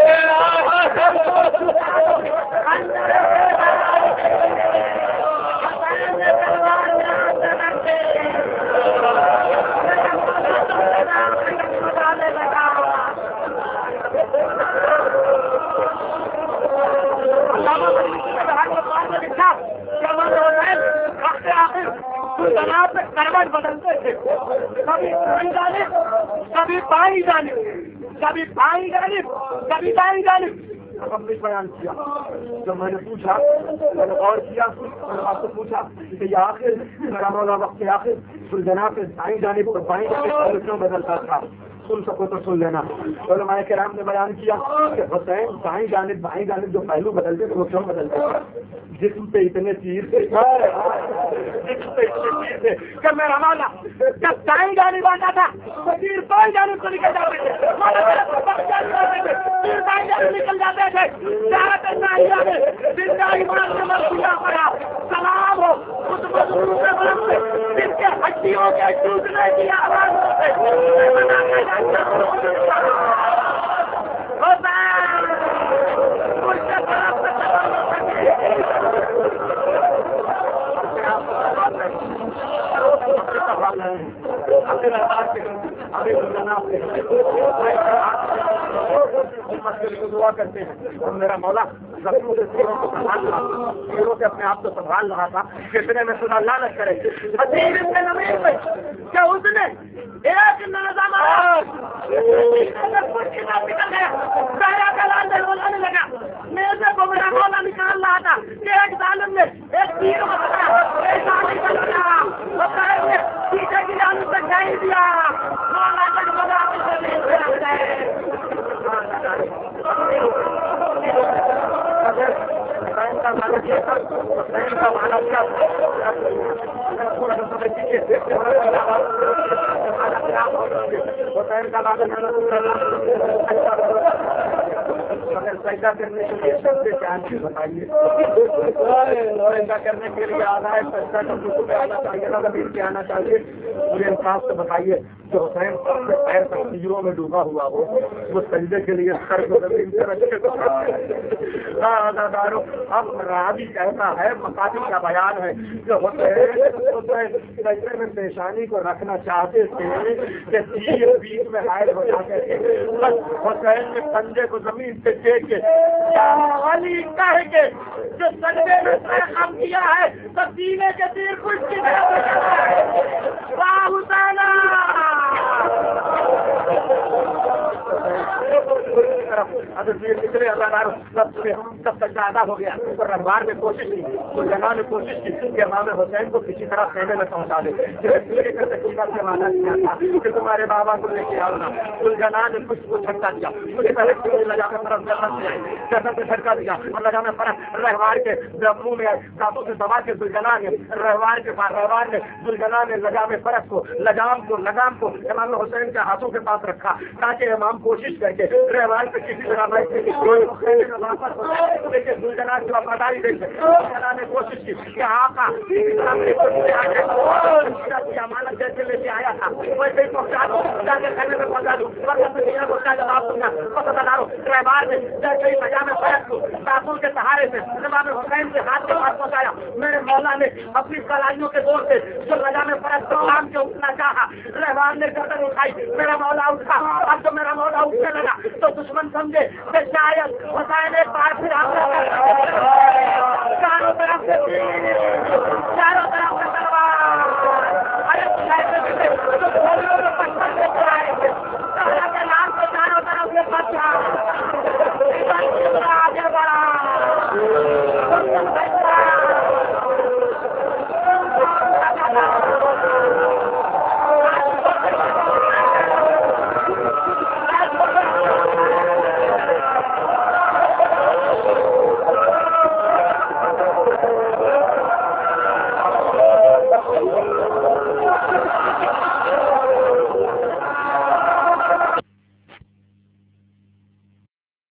کروٹ بدلتے تھے، کبھی بائیں جانب کبھی بائیں جانب کبھی بائیں جانب کبھی دائیں جانب، ہم نے بیان کیا، جب میں نے پوچھا میں نے غور کیا میں نے آپ سے پوچھا کہ یہ آخر میرا مولا وقت کے آخر سلجنا پہ دائیں جانب اور بائیں جانب کیوں بدلتا تھا، سن سکو تو سن لینا۔ علماء کرام نے بیان کیا کہ حسین بائیں جانب بائیں جانب جو پہلو بدلتے تھے وہ کیوں بدلتے تھے، جسم پہ اتنے تیر تھے جسم پہ اتنے تیر تھے کہ میرا مولا جب دائیں جانب آتا تھا تو تیر بائیں جانب کو نکل جاتے تھے، تیر بائیں جانب نکل جاتے تھے، سلام ہو اس مظلوم کے بارے میں جن کے ہڈیوں کے ٹوٹنے کی آواز دعا کرتے ہیں اور میرا مولا زخموں سے سیروں کو سنبھال رہا سیروں سے اپنے آپ کو سنبھال رہا تھا، کتنے میں سنا لعنت کرے کیا اس نے ایک نظام لگا میرے کو میرا مولا نکال رہا تھا کہ ایک ظالم نے ایک تیر پیچھے کی جانب سے ڈھائی دیا، مولا کا سجدہ کرنے کے لیے سب سے چاند چیز بتائیے، سجدہ کرنے کے لیے آنا ہے، سجدہ کرنے پہ آنا چاہیے، زمین پہ آنا چاہیے، مجھے انصاف سے بتائیے جو حسین اپنے پیر تقریروں میں ڈوبا ہوا ہو وہ سجدے کے لیے سر کو زمین سے رکھے تو اب راوی کہتا ہے مقاصد کا بیان ہے جو حسین سجدے میں پیشانی کو رکھنا چاہتے تھے کہ تیر بیچ میں حائل ہو جاتے تھے، بس حسین نے پنجے کو زمین سے ٹیک کے علی کہہ کے جو سجدے میں خم کیا ہے تو سینے کے تیر کچھ کی نکلے سب تک زیادہ ہو گیا اور رہبار نے کوشش کی، سلجنا نے کوشش کی کہ امام حسین کو کسی طرح خیمے میں پہنچا دے، سے مانا کیا تھا کہ تمہارے بابا کو لے کے آؤ نا، سلجنا نے کچھ کو چھٹکا دیا، مجھے پہلے لگا کر طرف جنت سے چھٹکا دیا اور لگا میں فرق رہوار کے منہ میں دانتوں سے دبا کے سلجنا نے رہوار کے پاس رہوار نے سلجنا نے لگام فرق کو لگام کو لگام کو امام حسین کے ہاتھوں کے پاس رکھا تاکہ امام کوشش کر کے رہوار کے کسی طرح میں واپس ہو لیکن گلجنا کی وفاداری دیکھے گلجنا نے کوشش کی کہ آقا کسی طرح میرے کو آ جائے کی امانت جیسے لے کے آیا تھا ویسے ہی پہنچا دو جا کے کھانے میں پہنچا دوں ورنہ کو کیا جواب دوں گا پتہ بتا رہو رہبار نے جیسے ہی سجا میں فرق کو تاثر کے سہارے سے امام حسین کے ہاتھ کے پاس پہنچایا میرے مولا نے اپنی کلائیوں کے زور سے جو رجا میں فرق کام کے اٹھنا چاہا رہبار نے گردن اٹھائی میرا مولا اٹھا اب جو میرا مولا اٹھنے لگا تو دشمن سمجھے کہ شاید حسین ایک بار پھر حملہ کر چاروں طرف سے چاروں طرف سے